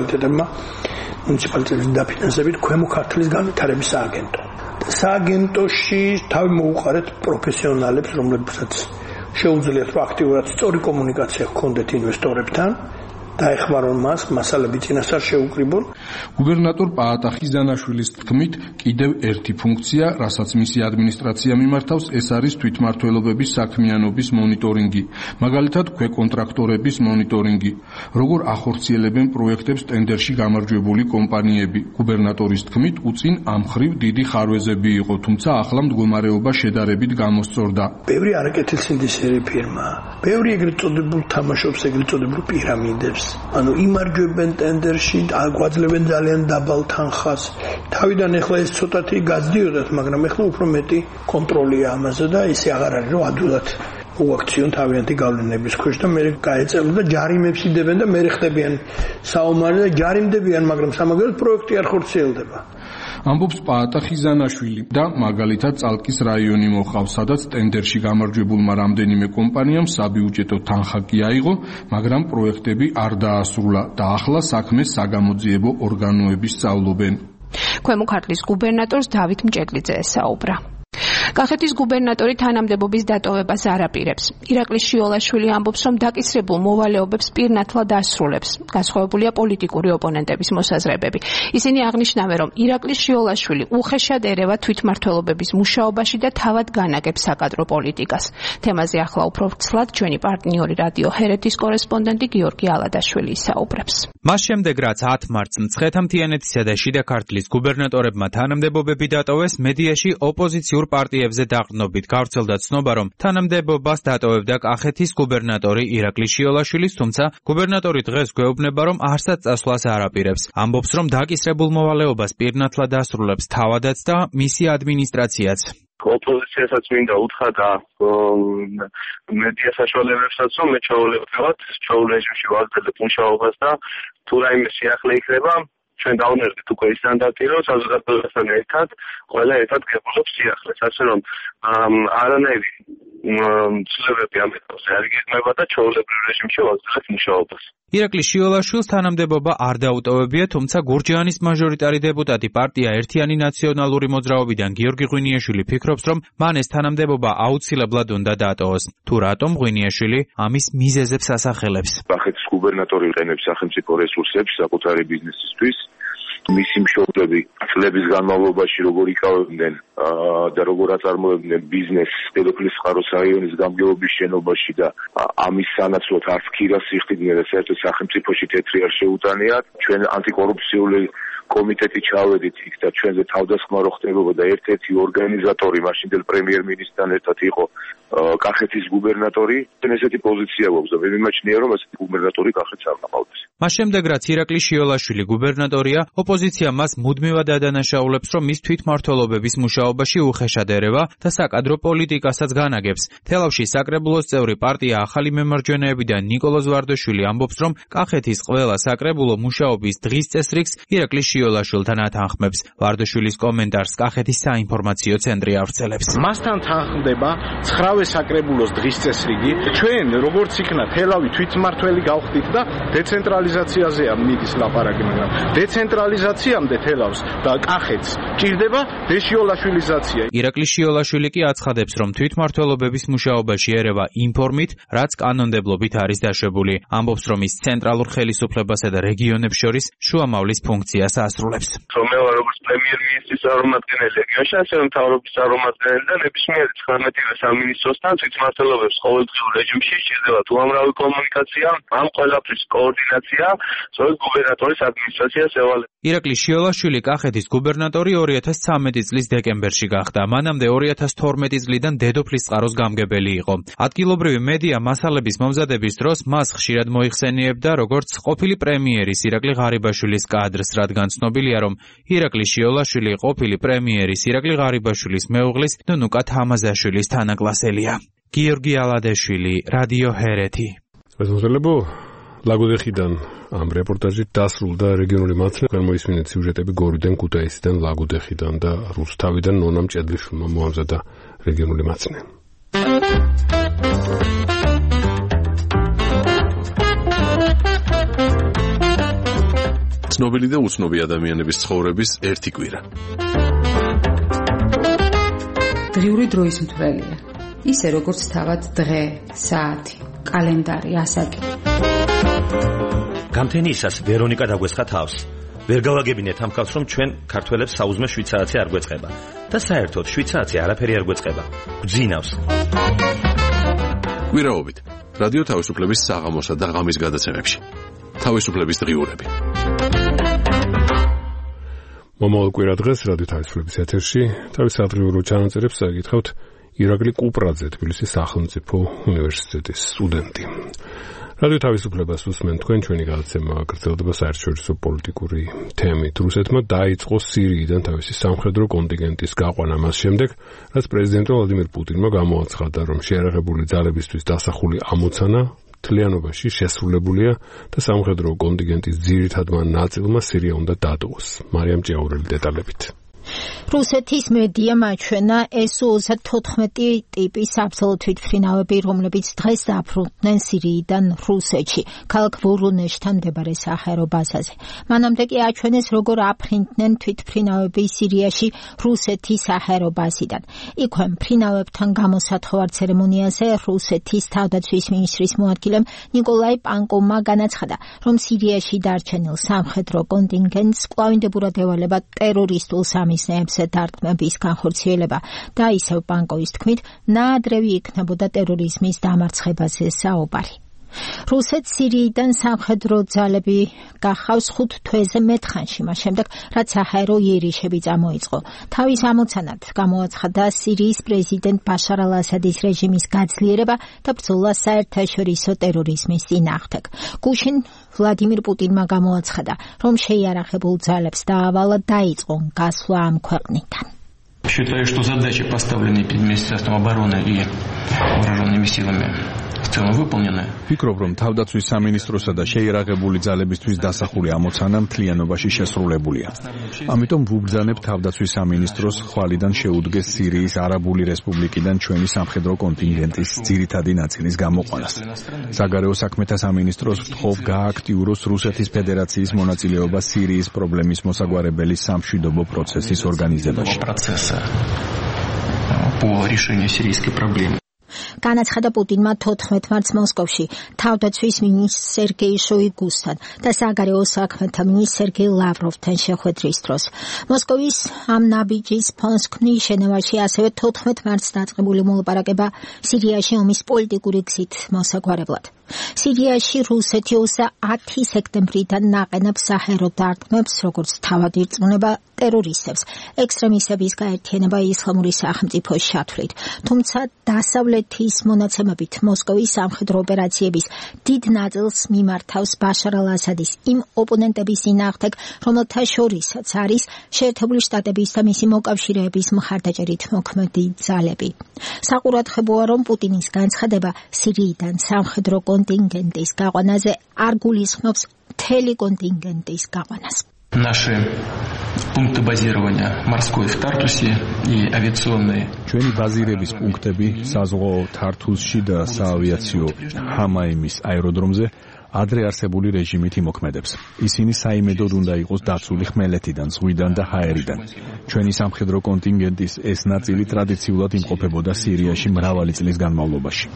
მუნიციპალიტეტების დაფინანსებით ქვემო ქართლის განვითარების სააგენტო. სააგენტოში თავი მოუყარეთ პროფესიონალებს, რომლებსაც შეუძლიათ რომ აქტიურად სწორი კომუნიკაცია ჰქონდეთ ინვესტორებთან. დაეხმარონ მას, მასალები წინასწარ შეუკრიბონ. გუბერნატორ პაატა ხიზანაშვილის თქმით, კიდევ ერთი ფუნქცია, რასაც მისი ადმინისტრაცია მიმართავს, ეს არის თვითმმართველობების საქმიანობის მონიტორინგი, მაგალითად ქვეკონტრაქტორების მონიტორინგი. როგორ ახორციელებენ პროექტებს ტენდერში გამარჯვებული კომპანიები. გუბერნატორის თქმით, უწინ ამ ხრივ დიდი ხარვეზები იყო, თუმცა ახლა მდგომარეობა შედარებით გამოსწორდა. ბევრი არაკეთილსინდისერი ფირმა, ბევრი ეგრეთ წოდებულ თამაშობს, ეგრეთ წოდებულ პირამიდებს. ანუ იმარჯვებენ ტენდერში, აგვაძლევენ ძალიან დაბალ თანხას. თავიდან ეხლა ეს ცოტათი გაძდიოდათ, მაგრამ ეხლა უფრო მეტი კონტროლია ამაზე და ისე აღარ არის რომ ადვილად მოაქციონ თავიანთი გავლენების ქვეშ და მე გაეწევენ და ჯარიმებს იდებენ და მე ხდებიან საომარი და ჯარიმდებიან, მაგრამ სამაგერად პროექტი არ ხორციელდება. ამბობს პაატა ხიზანაშვილი და მაგალითად წალკის რაიონი მოხავს, სადაც ტენდერში გამარჯვებულმა რამდენიმე კომპანიამ საბიუჯეტო თანხა კი აიღო, მაგრამ პროექტები არ დაასრულა და ახლა საქმეს საგამოძიებო ორგანოები სწავლობენ. ქვემო ქართლის გუბერნატორს დავით მჭედლიძე ესაუბრა. კახეთის გუბერნატორი თანამდებობის დატოვებას არ აპირებს. ირაკლი შიოლაშვილი ამბობს, რომ დაკისრებულ მოვალეობებს პირნათლად ასრულებს. განსხვავებულია პოლიტიკური ოპონენტების მოსაზრებები. ისინი აღნიშნავენ, რომ ირაკლი შიოლაშვილი უხეშად ერევა თვითმმართველობების მუშაობაში და თავად განაგებს საკადრო პოლიტიკას. თემაზე ახლა უფრო ვრცლად ჩვენი პარტნიორი რადიო ჰერეთის კორესპონდენტი გიორგი ალადაშვილი ისაუბრებს. მას შემდეგ, რაც 10 მარტს მცხეთა-მთიანეთისა და შიდა ქართლის გუბერნატორებმა თანამდებობები დატოვეს, მედიაში ოპოზიციურ პარტიებზე დაყრდნობით გავრცელდა ცნობა, რომ თანამდებობას დატოვებდა კახეთის გუბერნატორი ირაკლი შიოლაშვილის, თუმცა გუბერნატორი დღეს გვეუბნება, რომ არსად წასვლას არ აპირებს. ამბობს, რომ დაკისრებულ მოვალეობას პირნათლად ასრულებს თავადაც და მისი ადმინისტრაციაც. ოპოზიციასაც მინდა უთხრა და მედია საშუალებებსაც, რომ მე ჩაოლებრივად ჩაულ რეჟიმში ვაგრძელებ მუშაობას და თუ რაიმე სიახლე იქნება, ჩვენ დავნერდით უკვე ის სტანდარტი, რომ საზოგადოებასთან ერთად ყველა ერთად გებულობს სიახლეს, ასე რომ არანაირი ცვლილებები ამ ეტაპზე არ იქნება და ჩაოლებრივ რეჟიმში ვაგრძელებ მუშაობას. ირაკლი შიოლაშვილს თანამდებობა არ დაუტოვებია, თუმცა გურჯაანის მაჟორიტარი დეპუტატი პარტია ერთიანი ნაციონალური მოძრაობიდან გიორგი ღვინიაშვილი ფიქრობს, რომ მან ეს თანამდებობა აუცილებლად უნდა დაატოვოს. თუ რატომ ღვინიაშვილი ამის მიზეზებს ასახელებს. კახეთის გუბერნატორი ყენებს სახელმწიფო რესურსებს საკუთარი ბიზნესისთვის. მისი მშობლები წლების განმავლობაში როგორ იკავებდნენ და როგორ აწარმოებდნენ ბიზნესს დედოფლის წყაროს რაიონის გამგეობის შენობაში და ამის სანაცვლოდ არც ქირას იხდიდნენ და საერთოდ სახელმწიფოში თეთრი არ შეუტანიათ. ჩვენ ანტიკორუფციული კომიტეტი ჩავედით იქ და ჩვენზე თავდასხმა ხდებოდა და ერთ-ერთი ორგანიზატორი მაშინდელ პრემიერ-მინისტრთან ერთად იყო კახეთის გუბერნატორი. ესეთი პოზიცია გვაქვს და მე მიმაჩნია, რომ ესეთი გუბერნატორი კახეთს არ გაყავდეს. მას შემდეგ, რაც ირაკლი შიოლაშვილი გუბერნატორია, ოპოზიცია მას მუდმივად ადანაშაულებს, რომ მის თვითმმართველობების მუშაობაში უხეშად ერევა და საკადრო პოლიტიკასაც განაგებს. თელავში საკრებულოს წევრი პარტია ახალი მემარჯვენეებიდან ნიკოლოზ ვარდაშვილი ამბობს, რომ კახეთის ყველა საკრებულო მუშაობის დღის წესრიგს ირაკლი შიოლაშვილთან ათანხმებს. ვარდაშვილის კომენტარს კახეთის საინფორმაციო ცენტრი ავრცელებს. მასთან თანხმდება 9-ვე საკრებულოს დღის წესრიგი. ჩვენ როგორც იქნა თელავი თვითმმართველი გავხდით და დეცენტრალიზაციაზეა მიდის ლაპარაკი, მაგრამ დეცენტრალიზაციამდე თელავს და კახეთს ჭირდება დეშიოლაშვილიზაცია. ირაკლი შიოლაშვილი კი აცხადებს, რომ თვითმმართველობების მუშაობაში ერევა იმ ფორმით, რაც კანონმდებლობით არის დაშვებული. ამბობს, რომ ის ცენტრალურ ხელისუფლებასა და რეგიონებს შორის შუამავლის ფუნქციას ასრულებს. მე ვარ როგორც პრემიერ-მინისტრის წარმომადგენელი რეგიონში, ასე რომ მთავრობის წარმომადგენელი და ნებისმიერი 19-ვე სამინისტროსთან თვითმმართველობებს ყოველდღიურ რეჟიმში სჭირდება უამრავი კომუნიკაცია, ამ ყველაფრის კოორდინაცია, სწორედ გუბერნატორის ადმინისტრაციას ევალება. ირაკლი შიოლაშვილი კახეთის გუბერნატორი 2013 წლის დეკემბერში გახდა. მანამდე 2012 წლიდან დედოფლის წყაროს გამგებელი იყო. ადგილობრივი მედია მასალების მომზადების დროს მას ხშირად მოიხსენიებდა როგორც ყოფილი პრემიერის ირაკლი ღარიბაშვილის კადრს, რადგან ცნობილია, რომ ირაკლი შიოლაშვილი ყოფილი პრემიერის ირაკლი ღარიბაშვილის მეუღლის ნუნუკა თამაზაშვილის თანაკლასელია. გიორგი ალადაშვილი, რადიო ჰერეთი. მოგესალმებო, ლაგოდეხიდან ამ რეპორტაჟით დასრულდა რეგიონული მაცნე. მოისმინეთ სიუჟეტები გორიდან, ქუთაისიდან, ლაგოდეხიდან და რუსთავიდან ნონა მჭედლიშვილმა მოამზადა რეგიონული მაცნე. ცნობილი და უცნობი ადამიანების ცხოვრების ერთი კვირა. დღიური დროის მთვრელია. ისე როგორც თავად დღე, საათი, კალენდარი, ასაკი. გამთენიისას ვერონიკა დაგვესხა თავს. ვერ გავაგებინეთ ამ ხალხს, რომ ჩვენ ქართველებს საუზმე შვიცარაცი არ გვეწყება და საერთოდ შვიცარაცი არაფერი არ გვეწყება. გძინავს. კვირაობით რადიო თავისუფლების საღამოსა და ღამის გადაცემებში. თავისუფლების დღიურები. მომავალ კვირა დღეს რადიო თავისუფლების ეთერში თავის ადღიურო ჩანაწერებს წაიკითხავთ ირაკლი კუპრაძე, თბილისის სახელმწიფო უნივერსიტეტის სტუდენტი. რადიო თავისუფლებას უსმენთ თქვენ, ჩვენი გადაცემა გრძელდება საერთაშორისო პოლიტიკური თემით. რუსეთმა დაიწყო სირიიდან თავისი სამხედრო კონტინგენტის გაყვანა მას შემდეგ, რაც პრეზიდენტ ვლადიმერ პუტინმა გამოაცხადა, რომ შეიარაღებული ძალებისთვის დასახული ამოცანა მთლიანობაში შესრულებულია და სამხედრო კონტინგენტის ძირითადმა ნაწილმა სირია უნდა დატოვოს. მარიამ ჭიაურელი დეტალებით. რუსეთის მედიამ აჩვენა SU-34 ტიპის საბრძოლო თვითმფრინავები, რომლებიც დღეს დაფრუნდნენ სირიიდან რუსეთში, ქალაქ ვორონეჟთან მდებარე საჰაერო ბაზაზე. მანამდე კი აჩვენეს, როგორ აფრინდნენ თვითმფრინავები სირიაში რუსეთის საჰაერო ბაზიდან. იქვე მფრინავებთან გამოსათხოვარ ცერემონიაზე რუსეთის თავდაცვის მინისტრის მოადგილემ ნიკოლაი პანკოვმა განაცხადა, რომ სირიაში დარჩენილ სამხედრო კონტინგენტს კვლავინდებურად ევალება ტერორისტულ სამიზნეებზე დარტყმების განხორციელება და ისევ პანკოვის თქმით, ნაადრევი იქნებოდა ტერორიზმის დამარცხებაზე საუბარი. რუსეთს სირიიდან სამხედრო ძალები გახავს 5 თვეზე მეტ ხანში, მას შემდეგ, რაც საჰაერო იერიშები წამოიწყო. თავის ამოცანად გამოაცხადა სირიის პრეზიდენტ ბაშარ ალ-ასადის რეჟიმის გაძლიერება და ბრძოლა საერთაშორისო ტერორიზმის წინააღმდეგ. გუშინ ვლადიმირ პუტინმა გამოაცხადა, რომ შეიარაღებულ ძალებს დაავალა დაიწყო გასვლა ამ ქვეყნიდან. Считаю, что задачи, поставленные перед Министерством обороны и вооруженными силами, в целом выполнены. Ვფიქრობ, რომ თავდაცვის სამინისტროსა და შეიარაღებული ძალებისთვის დასახული ამოცანა მთლიანობაში შესრულებულია. ამიტომ ვუბრძანებ თავდაცვის სამინისტროს ხვალიდან შეუდგეს სირიის არაბული რესპუბლიკიდან ჩვენი სამხედრო კონტინგენტის ძირითადი ნაწილის გამოყვანას. საგარეო საქმეთა სამინისტროს ვთხოვ გააქტიუროს რუსეთის ფედერაციის მონაწილეობა სირიის პრობლემის მოსაგვარებელი სამშვიდობო პროცესის ორგანიზებაში. По решению сирийской проблемы. განაცხადა პუტინმა 14 მარტს მოსკოვში თავდაცვის მინისტრ სერგეი შოიგუსთან და საგარეო საქმეთა მინისტრ სერგეი ლავროვთან შეხვედრის დროს. მოსკოვის ამ ნაბიჯის ფონსკნის შენობაში ასევე 14 მარტს დაწყებული მოლაპარაკება სირიაში ომის პოლიტიკური გზით მოსაგვარებლად. სირიაში რუსეთი 10 სექტემბრიდან ნაყენებს საჰაერო დარტყმებს, როგორც თავად ირწმუნება ტერორისტებს, ექსტრემისტების გაერთიანება ისლამური სახელმწიფოს შათვლით. თუმცა დასავლეთის მონაცემებით მოსკოვის სამხედრო ოპერაციების დიდ ნაწილს მიმართავს ბაშარ ალ-ასადის იმ ოპონენტების წინააღმდეგ, რომელთა შორისაც არის შეერთებული შტატების და მისი მოკავშირეების მხარდაჭერით მოქმედი ძალები. საყურადღებოა, რომ პუტინის განცხადება სირიიდან სამხედრო კონტინგენტის გაყვანაზე არ გულისხმობს მთელი კონტინგენტის გაყვანას. Наши пункты базирования морской в Тартусе и авиационные. ჩვენი ბაზირების პუნქტები საზღვაო თართუსში და საავიაციო ჰამაიმის აეროდრომზე ადრე არსებული რეჟიმით იმოქმედებს. ისინი საიმედოდ უნდა იყოს დაცული ხმელეთიდან, ზღვიდან და ჰაერიდან. ჩვენი სამხედრო კონტინგენტის ეს ნაწილი ტრადიციულად იმყოფებოდა სირიაში მრავალი წლის განმავლობაში.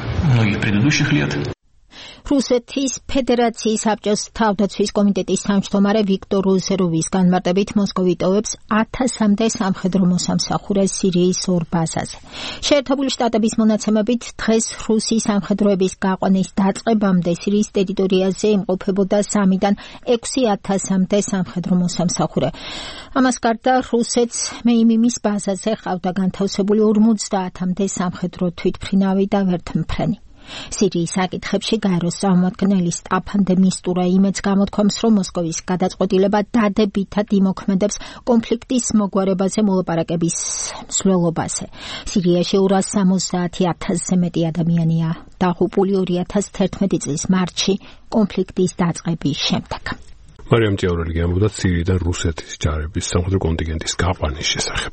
რუსეთის ფედერაციის საბჭოს თავდაცვის კომიტეტის თავმჯდომარე ვიქტორ ოზეროვის განმარტებით მოსკოვი ტოვებს 1000-მდე სამხედრო მოსამსახურეს სირიის ორ ბაზაზე. შეერთებული შტატების მონაცემებით დღეს რუსი სამხედროების გაყვანის დაწყებამდე სირიის ტერიტორიაზე იმყოფებოდა 3-დან 6000-მდე სამხედრო მოსამსახურე. ამას გარდა რუსეთს მეიმიმის ბაზაზე ყავდა განთავსებული 50-მდე სამხედრო თვითმფრინავი და ვერტმფრენი. სირიის საკითხებში გაეროს წარმომადგენელი სტაფან დე მისტურა იმედს გამოთქვამს, რომ მოსკოვის გადაწყვეტილება დადებითად იმოქმედებს კონფლიქტის მოგვარებაზე მოლაპარაკების მსვლელობაზე. სირიაში 270,000-ზე მეტი ადამიანია დაღუპული 2011 წლის მარტში კონფლიქტის დაწყების შემდეგ. მარიამ ჭიაურელი გამოვიდა სირიიდან რუსეთის ჯარების სამხედრო კონტინგენტის გაყვანის შესახებ.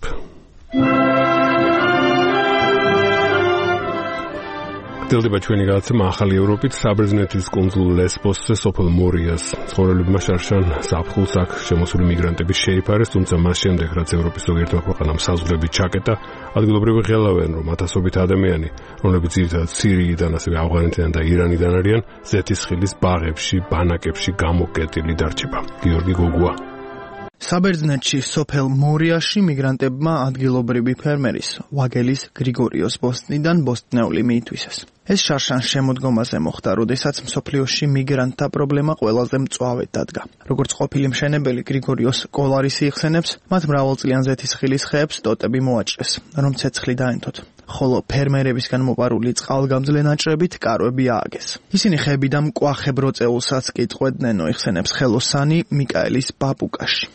გრძელდება ჩვენი გადაცემა ახალი ევროპით. საბერძნეთის კუნძულ ლესბოსზე სოფელ მორიას ცხოვრებლებმა შარშან ზაფხულს აქ შემოსული მიგრანტები შეიფარეს, თუმცა მას შემდეგ, რაც ევროპის ზოგიერთმა ქვეყანამ საზღვრები ჩაკეტა, ადგილობრივი ღელავენ, რომ ათასობით ადამიანი, რომლებიც ძირითადად სირიიდან, ასევე ავღანეთიდან და ირანიდან არიან, ზეთისხილის ბაღებში, ბანაკებში გამოკეტილი დარჩება. გიორგი გოგუა. საბერძნეთში სოფელ მორიაში მიგრანტებმა ადგილობრივი ფერმერის ვაგელის გრიგორიოს ბოსტნიდან ბოსტნეული მიითვისეს. ეს შარშან შემოდგომაზე მოხდა, როდესაც მსოფლიოში მიგრანტთა პრობლემა ყველაზე მწვავედ დადგა. როგორც ყოფილი მშენებელი გრიგორიოს კოლარისი იხსენებს, მათ მრავალწლიან ზეთისხილის ხეებს ტოტები მოაჭრეს, რომ ცეცხლი დაენთოთ. ხოლო ფერმერებისგან მოპარული წყალგამძლე ნაჭრებით კარვები ააგეს. ისინი ხეებიდან მკვახე ბროწეულსაც კი წყვეტდნენ, მოიხსენებს ხელოსანი მიკაელის პაპუკაში.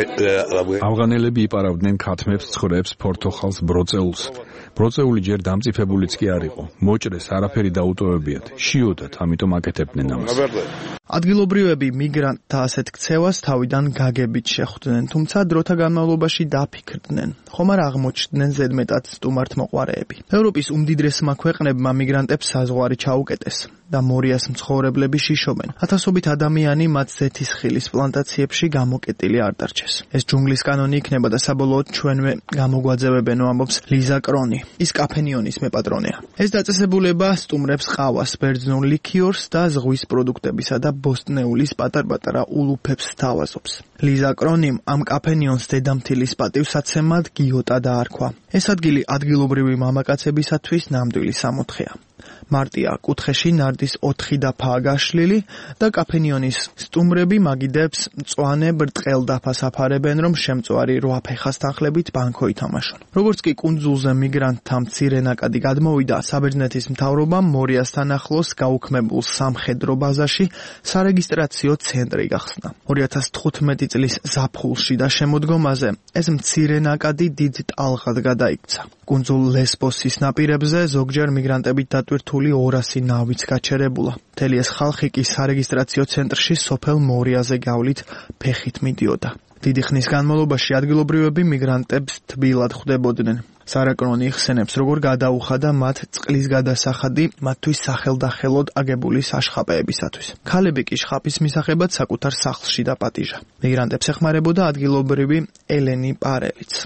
ავღანელები იპარავდნენ ქათმებს, ცხვრებს, ფორთოხალს, ბროწეულს. ბროწეული ჯერ დამწიფებულიც კი არ იყო. მოჭრეს არაფერი დაუტოვებიათ. შიოდათ, ამიტომ აკეთებდნენ ამას. ადგილობრივები მიგრანტთა ასეთ ქცევას თავიდან გაგებით შეხვდნენ, თუმცა დროთა განმავლობაში დაფიქრდნენ, ხომ არ აღმოჩნდნენ ზედმეტად სტუმართმოყვარეები. ევროპის უმდიდრესმა ქვეყნებმა მიგრანტებს საზღვარი ჩაუკეტეს და მორიას მცხოვრებლები შიშობენ. ათასობით ადამიანი მათ ზეთისხილის პლანტაციებში გამოკეტილი არ დარჩეს. ეს ჯუნგლის კანონი იქნება და საბოლოოდ ჩვენვე გამოგვაძევებენო, ამბობს ლიზა კრონი. ის კაფენიონის მეპატრონეა. ეს დაწესებულება სტუმრებს ყავას, ბერძნულ ლიქიორს და ზღვის პროდუქტებისა და ბოსტნეულის პატარ-პატარა ულუფებს თავაზობს. ლიზა კრონიმ ამ კაფენიონს დედამთილის პატივსაცემად გიოტა დაარქვა. ეს ადგილი ადგილობრივი მამაკაცებისათვის ნამდვილი სამოთხეა. მარტია კუთხეში ნარდის 4 დაფაა გაშლილი და კაფენიონის სტუმრები მაგიდებს მწვანე ბრტყელ დაფას აფარებენ, რომ შემწვარი 8 ფეხას თანხლებით ბანკო ითამაშონ. როგორც კი კუნძულზე მიგრანტთა მცირე ნაკადი გადმოვიდა, საბერძნეთის მთავრობამ მორიასთან ახლოს გაუქმებულ სამხედრო ბაზაში სარეგისტრაციო ცენტრი გახსნა. 2015 წლის ზაფხულში და შემოდგომაზე ეს მცირე ნაკადი დიდ ტალღად გადაიქცა. კუნძულ ლესბოსის ნაპირებზე ზოგჯერ მიგრანტებით დატვირთული 200 ნავიც გაჩერებულა. მთელი ეს ხალხი კი სარეგისტრაციო ცენტრში სოფელ მორიაზე გავლით ფეხით მიდიოდა. დიდი ხნის განმავლობაში ადგილობრივები მიგრანტებს თბილად ხვდებოდნენ. სარაკრონი იხსენებს, როგორ გადაუხადა მათ წყლის გადასახადი მათთვის სახელდახელოდ აგებული საშხაპეებისათვის. ქალები კი შხაპის მისაღებად საკუთარ სახლში დაპატიჟა. მიგრანტებს ეხმარებოდა ადგილობრივი ელენი პარელიც.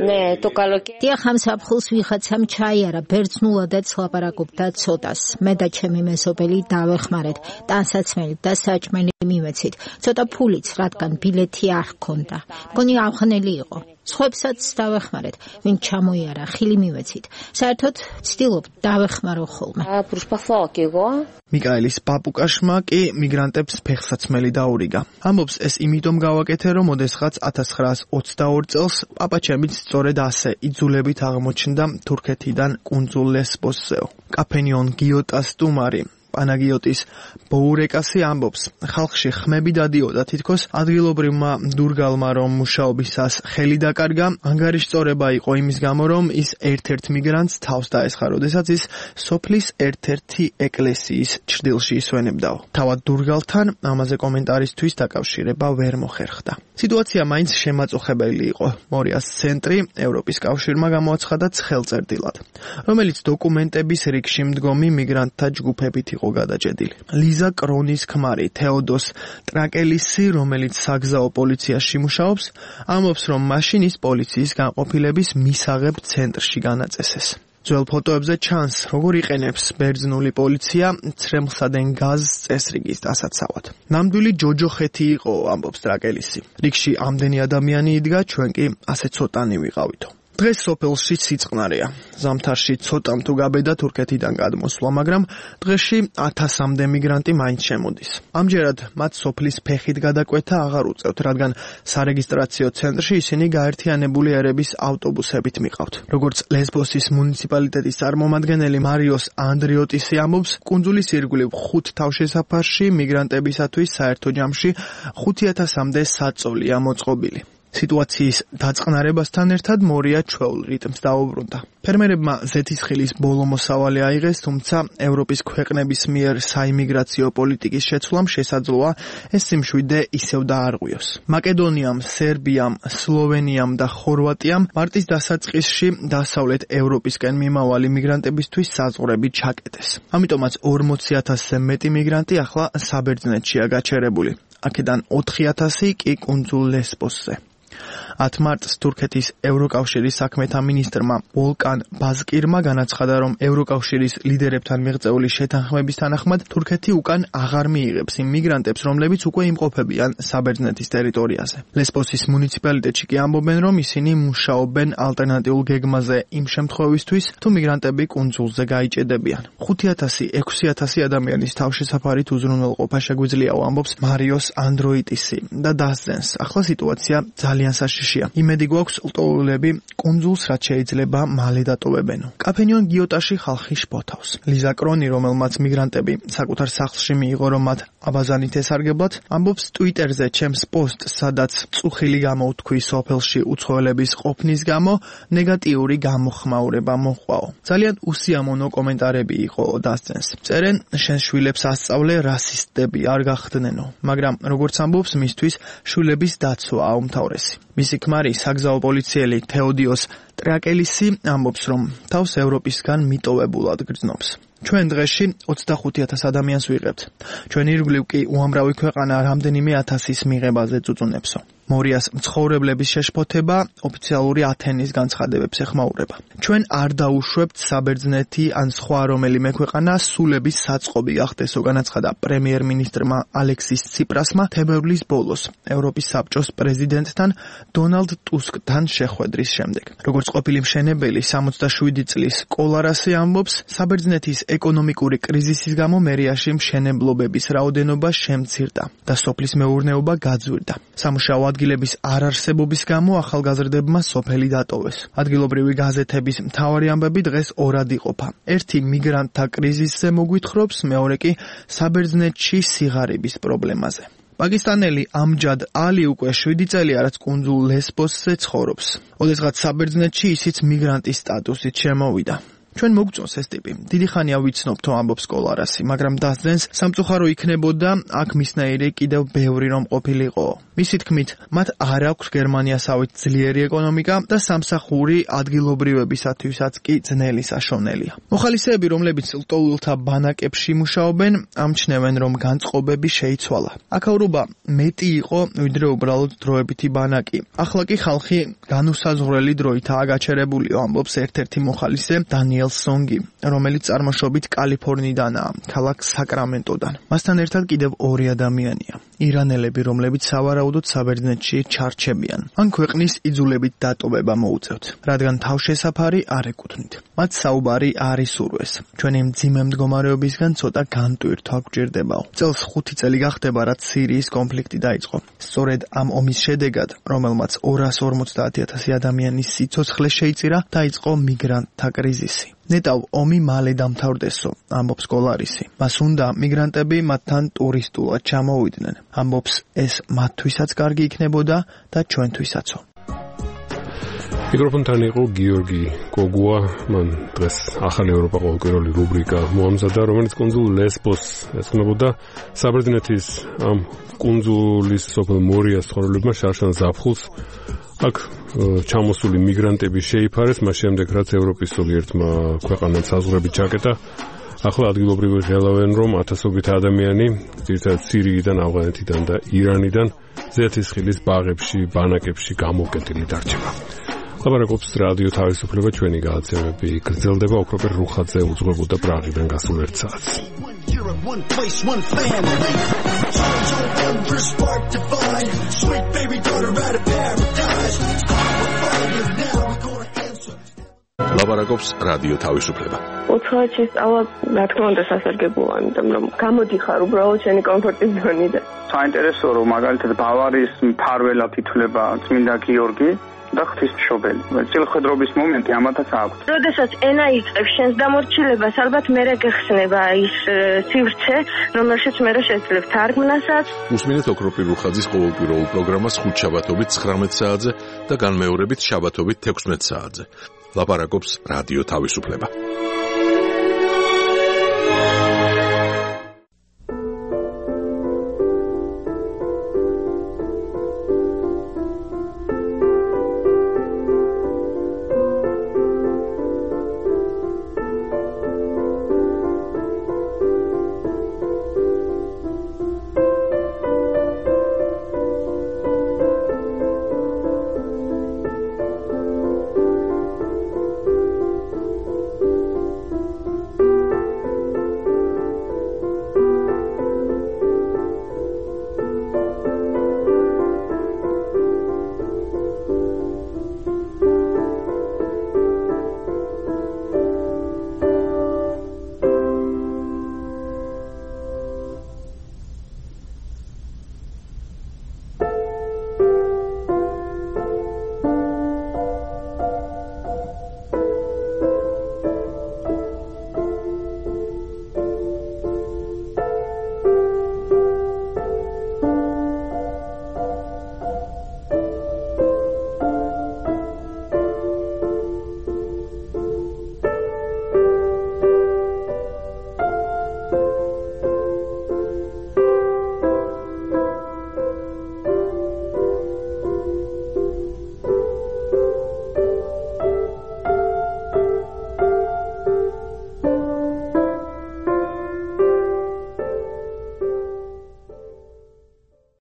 დიახ, ამ საფხულს ვიღაცამ ჩაიარა, ბერძნულადაც ლაპარაკობდა ცოტას. მე და ჩემი მეზობელი დავეხმარეთ, ტანსაცმელი და საჭმელი მივეცით. ცოტა ფულიც, რადგან ბილეთი არ ჰქონდა. მგონი ავღანელი იყო. სხვებსაც დავეხმარეთ, ვინ ჩამოიარა, ხილი მივეცით. საერთოდ ვცდილობ დავეხმარო ხოლმე. მიკაელის პაპუკაშმა კი მიგრანტებს ფეხსაცმელი დაურიგა. ამბობს, ეს იმიტომ გავაკეთე, რომ ოდესღაც 1922 წელს პაპაჩემიც სწორედ ასე იძულებით აღმოჩნდა თურქეთიდან კუნძულ ლესბოსზეო. კაფენიონ გიოტას სტუმარი პანაგიოტის ბოურეკასი ამბობს, ხალხში ხმები დადიოდა, თითქოს ადგილობრივმა დურგალმა რომ მუშაობისას ხელი დაკარგა, ანგარიშწორება იყო იმის გამო, რომ ის ერთ-ერთ მიგრანტს თავს დაესხა, როდესაც ის სოფლის ერთ-ერთი ეკლესიის ჩრდილში ისვენებდაო. თავად დურგალთან ამაზე კომენტარისთვის დაკავშირება ვერ მოხერხდა. სიტუაცია მაინც შემაწუხებელი იყო. მორიას ცენტრი ევროპის კავშირმა გამოაცხადა ცხელწერდილად, რომელიც დოკუმენტების რიგში მდგომი მიგრანტთა ჯგუფებით იყო გადაჭედილი. ლიზა კრონის ქმარი თეოდოს ტრაკელისი, რომელიც საგზაო პოლიციაში მუშაობს, ამბობს, რომ მაშინ ის პოლიციის განყოფილების მისაღებ ცენტრში განაწესეს. ძველ ფოტოებზე ჩანს, როგორ იყენებს ბერძნული პოლიცია ცრემლსადენ გაზს წესრიგის დასაცავად. ნამდვილი ჯოჯოხეთი იყო, ამბობს ტრაკელისი. რიგში ამდენი ადამიანი იდგა, ჩვენ კი ასე ცოტანი ვიყავითო. დღეს სოფელში სიწყნარია. ზამთარში ცოტამ თუ გაბედა თურქეთიდან გადმოსვლა, მაგრამ დღეში 1000-მდე მიგრანტი მაინც შემოდის. ამჯერად მათ სოფლის ფეხით გადაკვეთა აღარ უწევთ, რადგან სარეგისტრაციო ცენტრში ისინი გაერთიანებული ერების ავტობუსებით მიყავთ. როგორც ლესბოსის მუნიციპალიტეტის წარმომადგენელი მარიოს ანდრიოტისი ამბობს, კუნძულის ირგვლივ 5 თავშესაფარში მიგრანტებისათვის საერთო ჯამში 5000-მდე საწოლია მოწყობილი. სიტუაციის დაწყნარებასთან ერთად მორია ჩვეულ რიტმს დაუბრუნდა. ფერმერებმა ზეთისხილის ბოლო მოსავალი აიღეს, თუმცა ევროპის ქვეყნების მიერ საიმიგრაციო პოლიტიკის შეცვლამ შესაძლოა ეს სიმშვიდე ისევ დაარღვიოს. მაკედონიამ, სერბიამ, სლოვენიამ და ხორვატიამ მარტის დასაწყისში დასავლეთ ევროპისკენ მიმავალი მიგრანტებისთვის საზღვრები ჩაკეტეს. ამიტომაც 40000-ზე მეტი მიგრანტი ახლა საბერძნეთშია გაჩერებული. აქედან 4000 კი კუნძულ ლესბოსზე. 10 მარტს თურქეთის ევროკავშირის საქმეთა მინისტრმა ვოლკან ბაზკირმა განაცხადა, რომ ევროკავშირის ლიდერებთან მიღწეული შეთანხმების თანახმად თურქეთი უკან აღარ მიიღებს იმ მიგრანტებს, რომლებიც უკვე იმყოფებიან საბერძნეთის ტერიტორიაზე. ლესბოსის მუნიციპალიტეტში კი ამბობენ, რომ ისინი მუშაობენ ალტერნატიულ გეგმაზე იმ შემთხვევისთვის, თუ მიგრანტები კუნძულზე გაიჭედებიან. 5000-6000 ადამიანის თავშესაფარით უზრუნველყოფა შეგვიძლიაო, ამბობს მარიოს ანდროიტისი და დასძენს. ახლა სიტუაცია ძალიან საშიში კავშირშია. იმედი გვაქვს ლტოლულები კუნძულს რაც შეიძლება მალე დატოვებენო. კაფენიონ გიოტაში ხალხი შფოთავს. ლიზა კრონი, რომელმაც მიგრანტები საკუთარ სახლში მიიღო, რომ მათ აბაზანით ესარგებლად, ამბობს ტვიტერზე ჩემს პოსტს, სადაც წუხილი გამოუთქვი სოფელში უცხოელების ყოფნის გამო, ნეგატიური გამოხმაურება მოჰყავო. ძალიან უსიამოვნო კომენტარები იყო დასცენს. წერენ, შენ შვილებს ასწავლე, რასისტები არ გახდნენო, მაგრამ როგორც ამბობს, მისთვის შვილების დაცვაა უმთავრესი. მისი ქმარი, საგზაო პოლიციელი თეოდიოს ტრაკელისი ამბობს, რომ თავს ევროპისგან მიტოვებულად გრძნობს. ჩვენ დღეში 25,000 ადამიანს ვიღებთ. ჩვენ ირგვლივ კი უამრავი ქვეყანა რამდენიმე ათასის მიღებაზე წუწუნებსო. მორიას მცხოვრებლების შეშფოთება ოფიციალური ათენის განცხადებებს ეხმაურება. ჩვენ არ დაუშვებთ საბერძნეთი ან სხვა რომელიმე ქვეყანა სულების საწყობი გახდესო, განაცხადა პრემიერ-მინისტრმა ალექსის ციპრასმა თებერვლის ბოლოს ევროპის საბჭოს პრეზიდენტთან დონალდ ტუსკთან შეხვედრის შემდეგ. როგორც ყოფილი მშენებელი 67 წლის კოლარასი ამბობს, საბერძნეთის ეკონომიკური კრიზისის გამო მერიაში მშენებლობების რაოდენობა შემცირდა და სოფლის მეურნეობა გაძვირდა. სამუშაო ადგილების არარსებობის გამო ახალგაზრდებმა სოფელი დატოვეს. ადგილობრივი გაზეთების მთავარი ამბები დღეს ორად იყოფა. ერთი მიგრანტთა კრიზისზე მოგვითხრობს, მეორე კი საბერძნეთში სიღარიბის პრობლემაზე. პაკისტანელი ამჯად ალი უკვე 7 წელია რაც კუნძულ ლესბოსზე ცხოვრობს. ოდესღაც საბერძნეთში ისიც მიგრანტის სტატუსით შემოვიდა. ჩვენ მოგწონს ეს ტიპი. დიდი ხანია ვიცნობ თო ამბობს კოლარასი, მაგრამ დასძენს სამწუხარო იქნებოდა აქ მისნაირი კიდევ ბევრი რომ ყოფილიყო. მისი თქმით, მათ არ აქვს გერმანიასავით ძლიერი ეკონომიკა და სამსახური ადგილობრივებისათვისაც კი ძნელი საშონელია. მოხალისეები, რომლებიც ლტოლულთა ბანაკებში მუშაობენ, ამჩნევენ, რომ განწყობები შეიცვალა. აქაურობა მეტი იყო, ვიდრე უბრალოდ დროებითი ბანაკი. ახლა კი ხალხი განუსაზღვრელი დროითაა გაჩერებულიო, ამბობს ერთ-ერთი მოხალისე დანიელ სონგი, რომელიც წარმოშობით კალიფორნიიდანაა, ქალაქ საკრამენტოდან. მასთან ერთად კიდევ ორი ადამიანია. ირანელები, რომლებიც სავარაუდოდ საბერძნეთში ჩარჩებიან. მან ქვეყნის იძულებით დატოვება მოუწევთ, რადგან თავშესაფარი არ ეკუთვნით. მათ საუბარი არ ისურვეს. ჩვენი მძიმე მდგომარეობისგან ცოტა განტვირთვა გვჭირდებაო. წელს 5 წელი გახდება, რაც სირიის კონფლიქტი დაიწყო. სწორედ ამ ომის შედეგად, რომელმაც 250,000 ადამიანის სიცოცხლე შეიწირა, დაიწყო მიგრანტთა კრიზისი. ნეტავ ომი მალე დამთავრდესო, ამბობს კოლარისი. მას უნდა მიგრანტები მათთან ტურისტულად ჩამოვიდნენ. ამბობს, ეს მათთვისაც კარგი იქნებოდა და ჩვენთვისაც. მიკროფონთან იყო გიორგი გოგუა, მან დღეს ახალი ევროპა ყოველკვირეული რუბრიკა მოამზადა, რომელიც კუნძულ ლესბოსს ეძღვნებოდა. საბერძნეთის ამ კუნძულის სოფელ მორიას ცხოვრებლებმა შარშან ზაფხულს აქ ჩამოსული მიგრანტები შეიფარეს, მას შემდეგ რაც ევროპის ზოგიერთმა ქვეყანამ საზღვრები ჩაკეტა. ახლა ადგილობრივი ღელავენ, რომ ათასობით ადამიანი, ძირითადად სირიიდან, ავღანეთიდან და ირანიდან ზეთისხილის ბაღებში, ბანაკებში გამოკეტილი დარჩება. ლაპარაკობს რადიო თავისუფლება, ჩვენი გადაცემები გრძელდება, ოქროპერ რუხაძე უძღვებოდა პრაღიდან გასულ 1 საათს. One place, one family. Times on every spark divine. Sweet baby daughter out of paradise. ლაპარაკობს რადიო თავისუფლება. უცხოეთში სწავლა, რა თქმა უნდა, სასარგებლოა, იმიტომ რომ გამოდიხარ უბრალოდ შენი კომფორტის ზონიდან. საინტერესოა, რომ მაგალითად ბავარიის მფარველად ითვლება წმინდა გიორგი. და ღვთისმშობელი. წილხედრობის მომენტი ამათაც აქვს. როდესაც ენა იწყებს შენს დამორჩილებას, ალბათ მერე გეხსნება ის სივრცე, რომელშიც მერე შეძლებ თარგმნასაც. უსმინეთ ოქროპი რუხაძის ყოველკვირეულ პროგრამას ხუთშაბათობით 19 საათზე და განმეორებით შაბათობით 16 საათზე. ლაპარაკობს რადიო თავისუფლება.